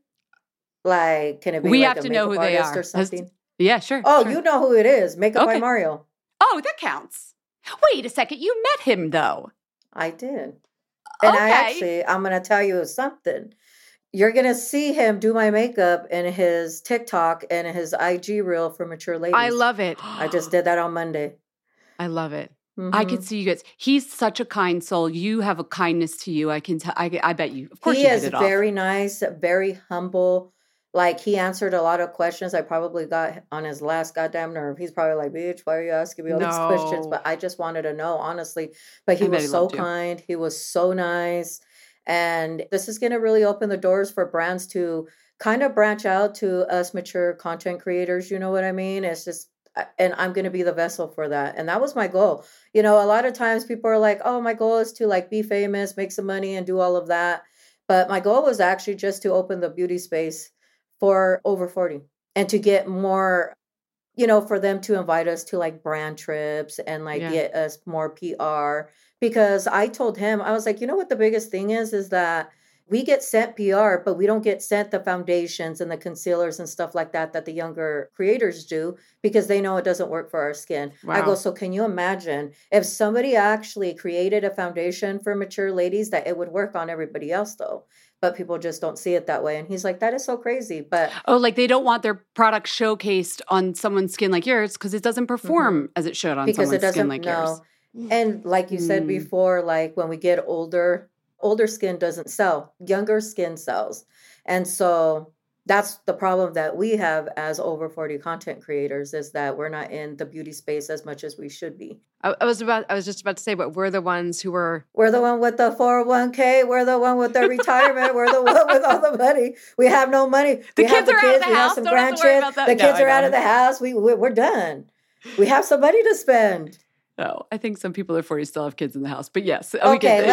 Like, can it be we like have a to know who they are or something? Yeah, sure. Oh, sure. You know who it is. Makeup by Mario. Oh, that counts. Wait a second. You met him, though. I did. And I'm going to tell you something. You're going to see him do my makeup in his TikTok and his IG reel for mature ladies. I love it. I just did that on Monday. I love it. Mm-hmm. I can see you guys. He's such a kind soul. You have a kindness to you. I can tell. I bet you. Of course, he is very nice, very humble. Like, he answered a lot of questions I probably got on his last goddamn nerve. He's probably like, bitch, why are you asking me all these questions? But I just wanted to know, honestly. But he was so kind. He was so nice. And this is going to really open the doors for brands to kind of branch out to us mature content creators. You know what I mean? It's just, and I'm going to be the vessel for that. And that was my goal. You know, a lot of times people are like, oh, my goal is to like be famous, make some money and do all of that. But my goal was actually just to open the beauty space for over 40 and to get more, you know, for them to invite us to like brand trips and like get us more PR. Because I told him, I was like, you know what the biggest thing is that we get sent PR, but we don't get sent the foundations and the concealers and stuff like that the younger creators do because they know it doesn't work for our skin. Wow. I go, so can you imagine if somebody actually created a foundation for mature ladies that it would work on everybody else though? But people just don't see it that way. And he's like, that is so crazy. But like they don't want their product showcased on someone's skin like yours because it doesn't perform as it should on someone's skin like yours. And like you said before, like when we get older skin doesn't sell. Younger skin sells. And so that's the problem that we have as over 40 content creators is that we're not in the beauty space as much as we should be. I was just about to say, but we're the ones who were... We're the one with the 401k. We're the one with the retirement. We're the one with all the money. We have no money. The kids are out of the house. Don't have to worry about that. The kids are out of the house. We're done. We have some money to spend. Oh, I think some people are 40 still have kids in the house, but yes. Okay,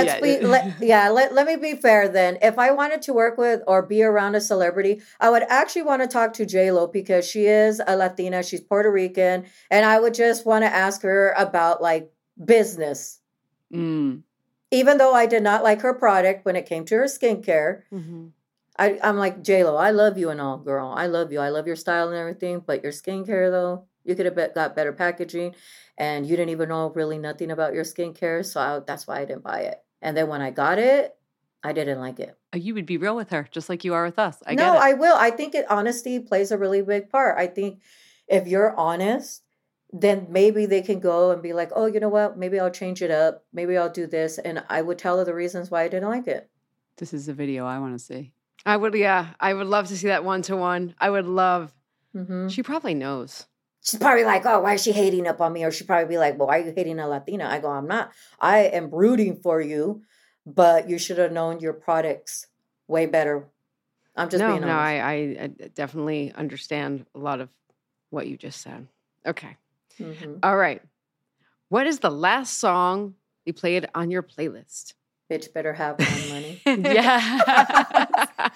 let me be fair then. If I wanted to work with or be around a celebrity, I would actually want to talk to J-Lo because she is a Latina, she's Puerto Rican, and I would just want to ask her about like business. Even though I did not like her product when it came to her skincare, I'm like, J-Lo, I love you and all, girl. I love you. I love your style and everything. But your skincare, though, you could have got better packaging. And you didn't even know really nothing about your skincare. So that's why I didn't buy it. And then when I got it, I didn't like it. You would be real with her, just like you are with us. I will. I think honesty plays a really big part. I think if you're honest, then maybe they can go and be like, oh, you know what? Maybe I'll change it up. Maybe I'll do this. And I would tell her the reasons why I didn't like it. This is a video I want to see. I would love to see that one-to-one. I would love. She probably knows. She's probably like, oh, why is she hating up on me? Or she'd probably be like, well, why are you hating a Latina? I go, I'm not. I am rooting for you, but you should have known your products way better. I'm just being honest. No, I definitely understand a lot of what you just said. Okay. All right. What is the last song you played on your playlist? Bitch better have my money. Yeah.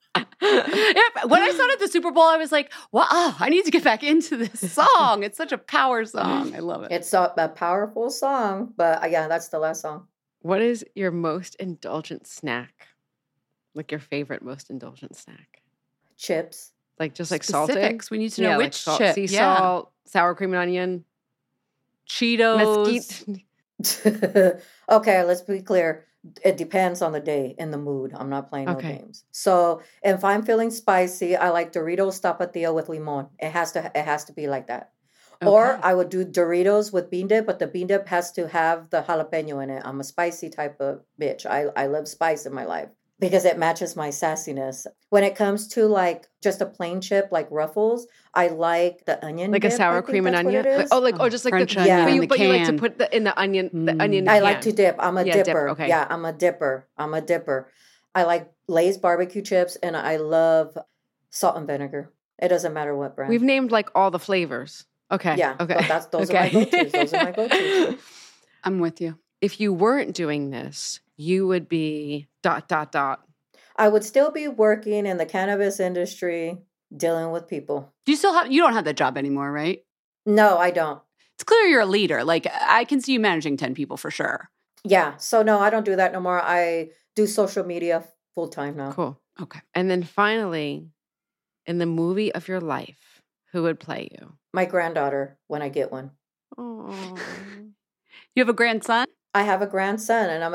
When I saw it at the Super Bowl, I was like, wow, I need to get back into this song. It's such a power song. I love it. It's a powerful song, but yeah, that's the last song. What is your most indulgent snack? Like your favorite most indulgent snack? Chips. Like just like Specifics. salted? We need to know which chip. Sea salt, sour cream and onion. Cheetos. Mesquite. Okay, let's be clear. It depends on the day and the mood. I'm not playing no games. So if I'm feeling spicy, I like Doritos Tapatio with limon. It has to be like that. Okay. Or I would do Doritos with bean dip, but the bean dip has to have the jalapeno in it. I'm a spicy type of bitch. I love spice in my life because it matches my sassiness. When it comes to like just a plain chip like Ruffles, I like the onion like dip, a sour cream and onion. Just like French the onion but in you, the but you like to can. put in the onion. I like to dip. I'm a dipper. Okay. Yeah, I'm a dipper. I like Lay's barbecue chips and I love salt and vinegar. It doesn't matter what brand. We've named like all the flavors. Okay. Yeah. Okay. But those are my go-tos. Those are my go-tos. I'm with you. If you weren't doing this, you would be ... I would still be working in the cannabis industry, dealing with people. You don't have that job anymore, right? No, I don't. It's clear you're a leader. Like I can see you managing 10 people for sure. Yeah. So no, I don't do that no more. I do social media full time now. Cool. Okay. And then finally, in the movie of your life, who would play you? My granddaughter, when I get one. Oh. You have a grandson? I have a grandson, and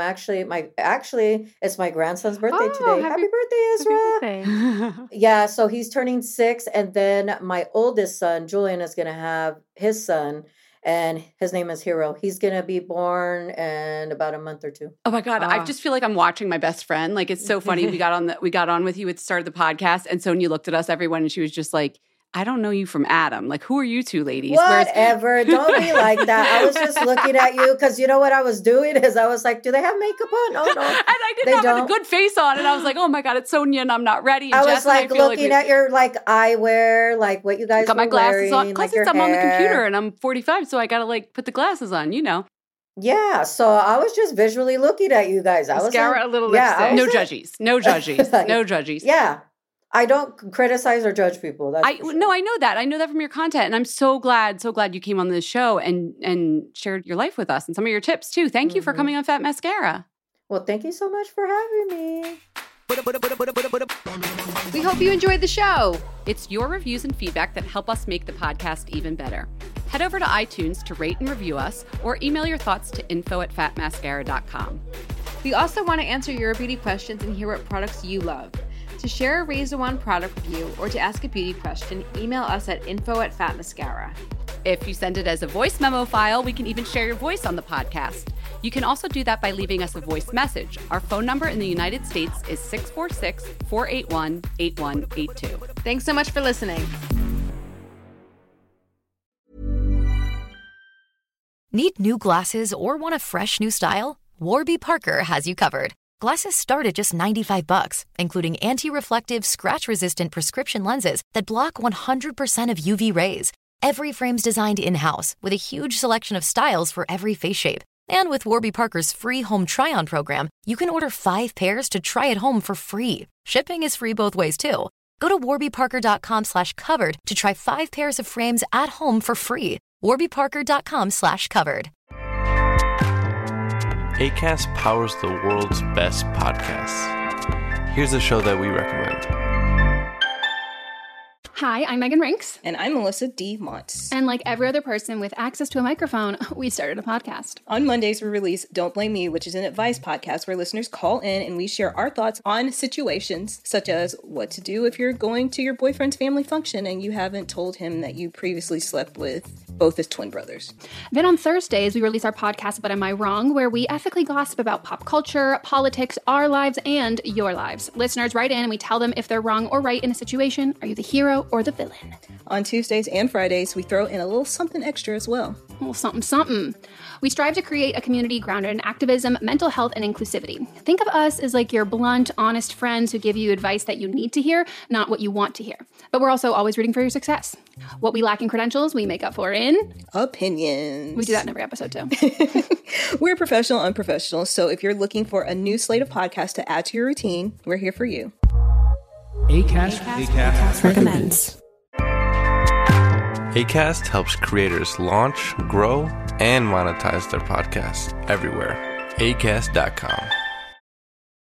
it's my grandson's birthday today. Happy birthday, Ezra! Happy birthday. Yeah, so he's turning 6, and then my oldest son, Julian, is going to have his son, and his name is Hero. He's going to be born in about a month or 2. Oh my God. I just feel like I'm watching my best friend. Like it's so funny. We got on with you at the start of the podcast, and Sonia looked at us, everyone, and she was just like, I don't know you from Adam. Like, who are you two ladies? Whatever. Don't be like that. I was just looking at you because you know what I was doing is I was like, do they have makeup on? Oh, no. And I didn't have a good face on. And I was like, oh my God, it's Sonia and I'm not ready. And I Jess was like looking at your like eyewear, like what you guys got my glasses wearing, on because like I'm on the computer and I'm 45. So I got to like put the glasses on, you know. Yeah, so I was just visually looking at you guys. Mascara, like, a little lipstick. No judges. No judges. Like, no judges. Yeah. I don't criticize or judge people. No, I know that. I know that from your content. And I'm so glad you came on this show and shared your life with us and some of your tips too. Thank you for coming on Fat Mascara. Well, thank you so much for having me. We hope you enjoyed the show. It's your reviews and feedback that help us make the podcast even better. Head over to iTunes to rate and review us or email your thoughts to info@fatmascara.com. We also want to answer your beauty questions and hear what products you love. To share a Raise the One product review or to ask a beauty question, email us at info@fatmascara. If you send it as a voice memo file, we can even share your voice on the podcast. You can also do that by leaving us a voice message. Our phone number in the United States is 646-481-8182. Thanks so much for listening. Need new glasses or want a fresh new style? Warby Parker has you covered. Glasses start at just $95, including anti-reflective, scratch-resistant prescription lenses that block 100% of UV rays. Every frame's designed in-house with a huge selection of styles for every face shape. And with Warby Parker's free home try-on program, you can order 5 pairs to try at home for free. Shipping is free both ways, too. Go to warbyparker.com/covered to try 5 pairs of frames at home for free. warbyparker.com/covered. Acast powers the world's best podcasts. Here's a show that we recommend. Hi, I'm Megan Rinks. And I'm Melissa D. Montz. And like every other person with access to a microphone, we started a podcast. On Mondays, we release Don't Blame Me, which is an advice podcast where listeners call in and we share our thoughts on situations such as what to do if you're going to your boyfriend's family function and you haven't told him that you previously slept with both his twin brothers. Then on Thursdays, we release our podcast, But Am I Wrong?, where we ethically gossip about pop culture, politics, our lives, and your lives. Listeners write in and we tell them if they're wrong or right in a situation. Are you the hero or the villain? On Tuesdays and Fridays, we throw in a little something extra as well. A little something. We strive to create a community grounded in activism, mental health, and inclusivity. Think of us as like your blunt, honest friends who give you advice that you need to hear, not what you want to hear. But we're also always rooting for your success. What we lack in credentials, we make up for in opinions. We do that in every episode too. We're professional, unprofessional. So if you're looking for a new slate of podcasts to add to your routine, we're here for you. Acast recommends. Acast helps creators launch, grow, and monetize their podcasts everywhere. Acast.com.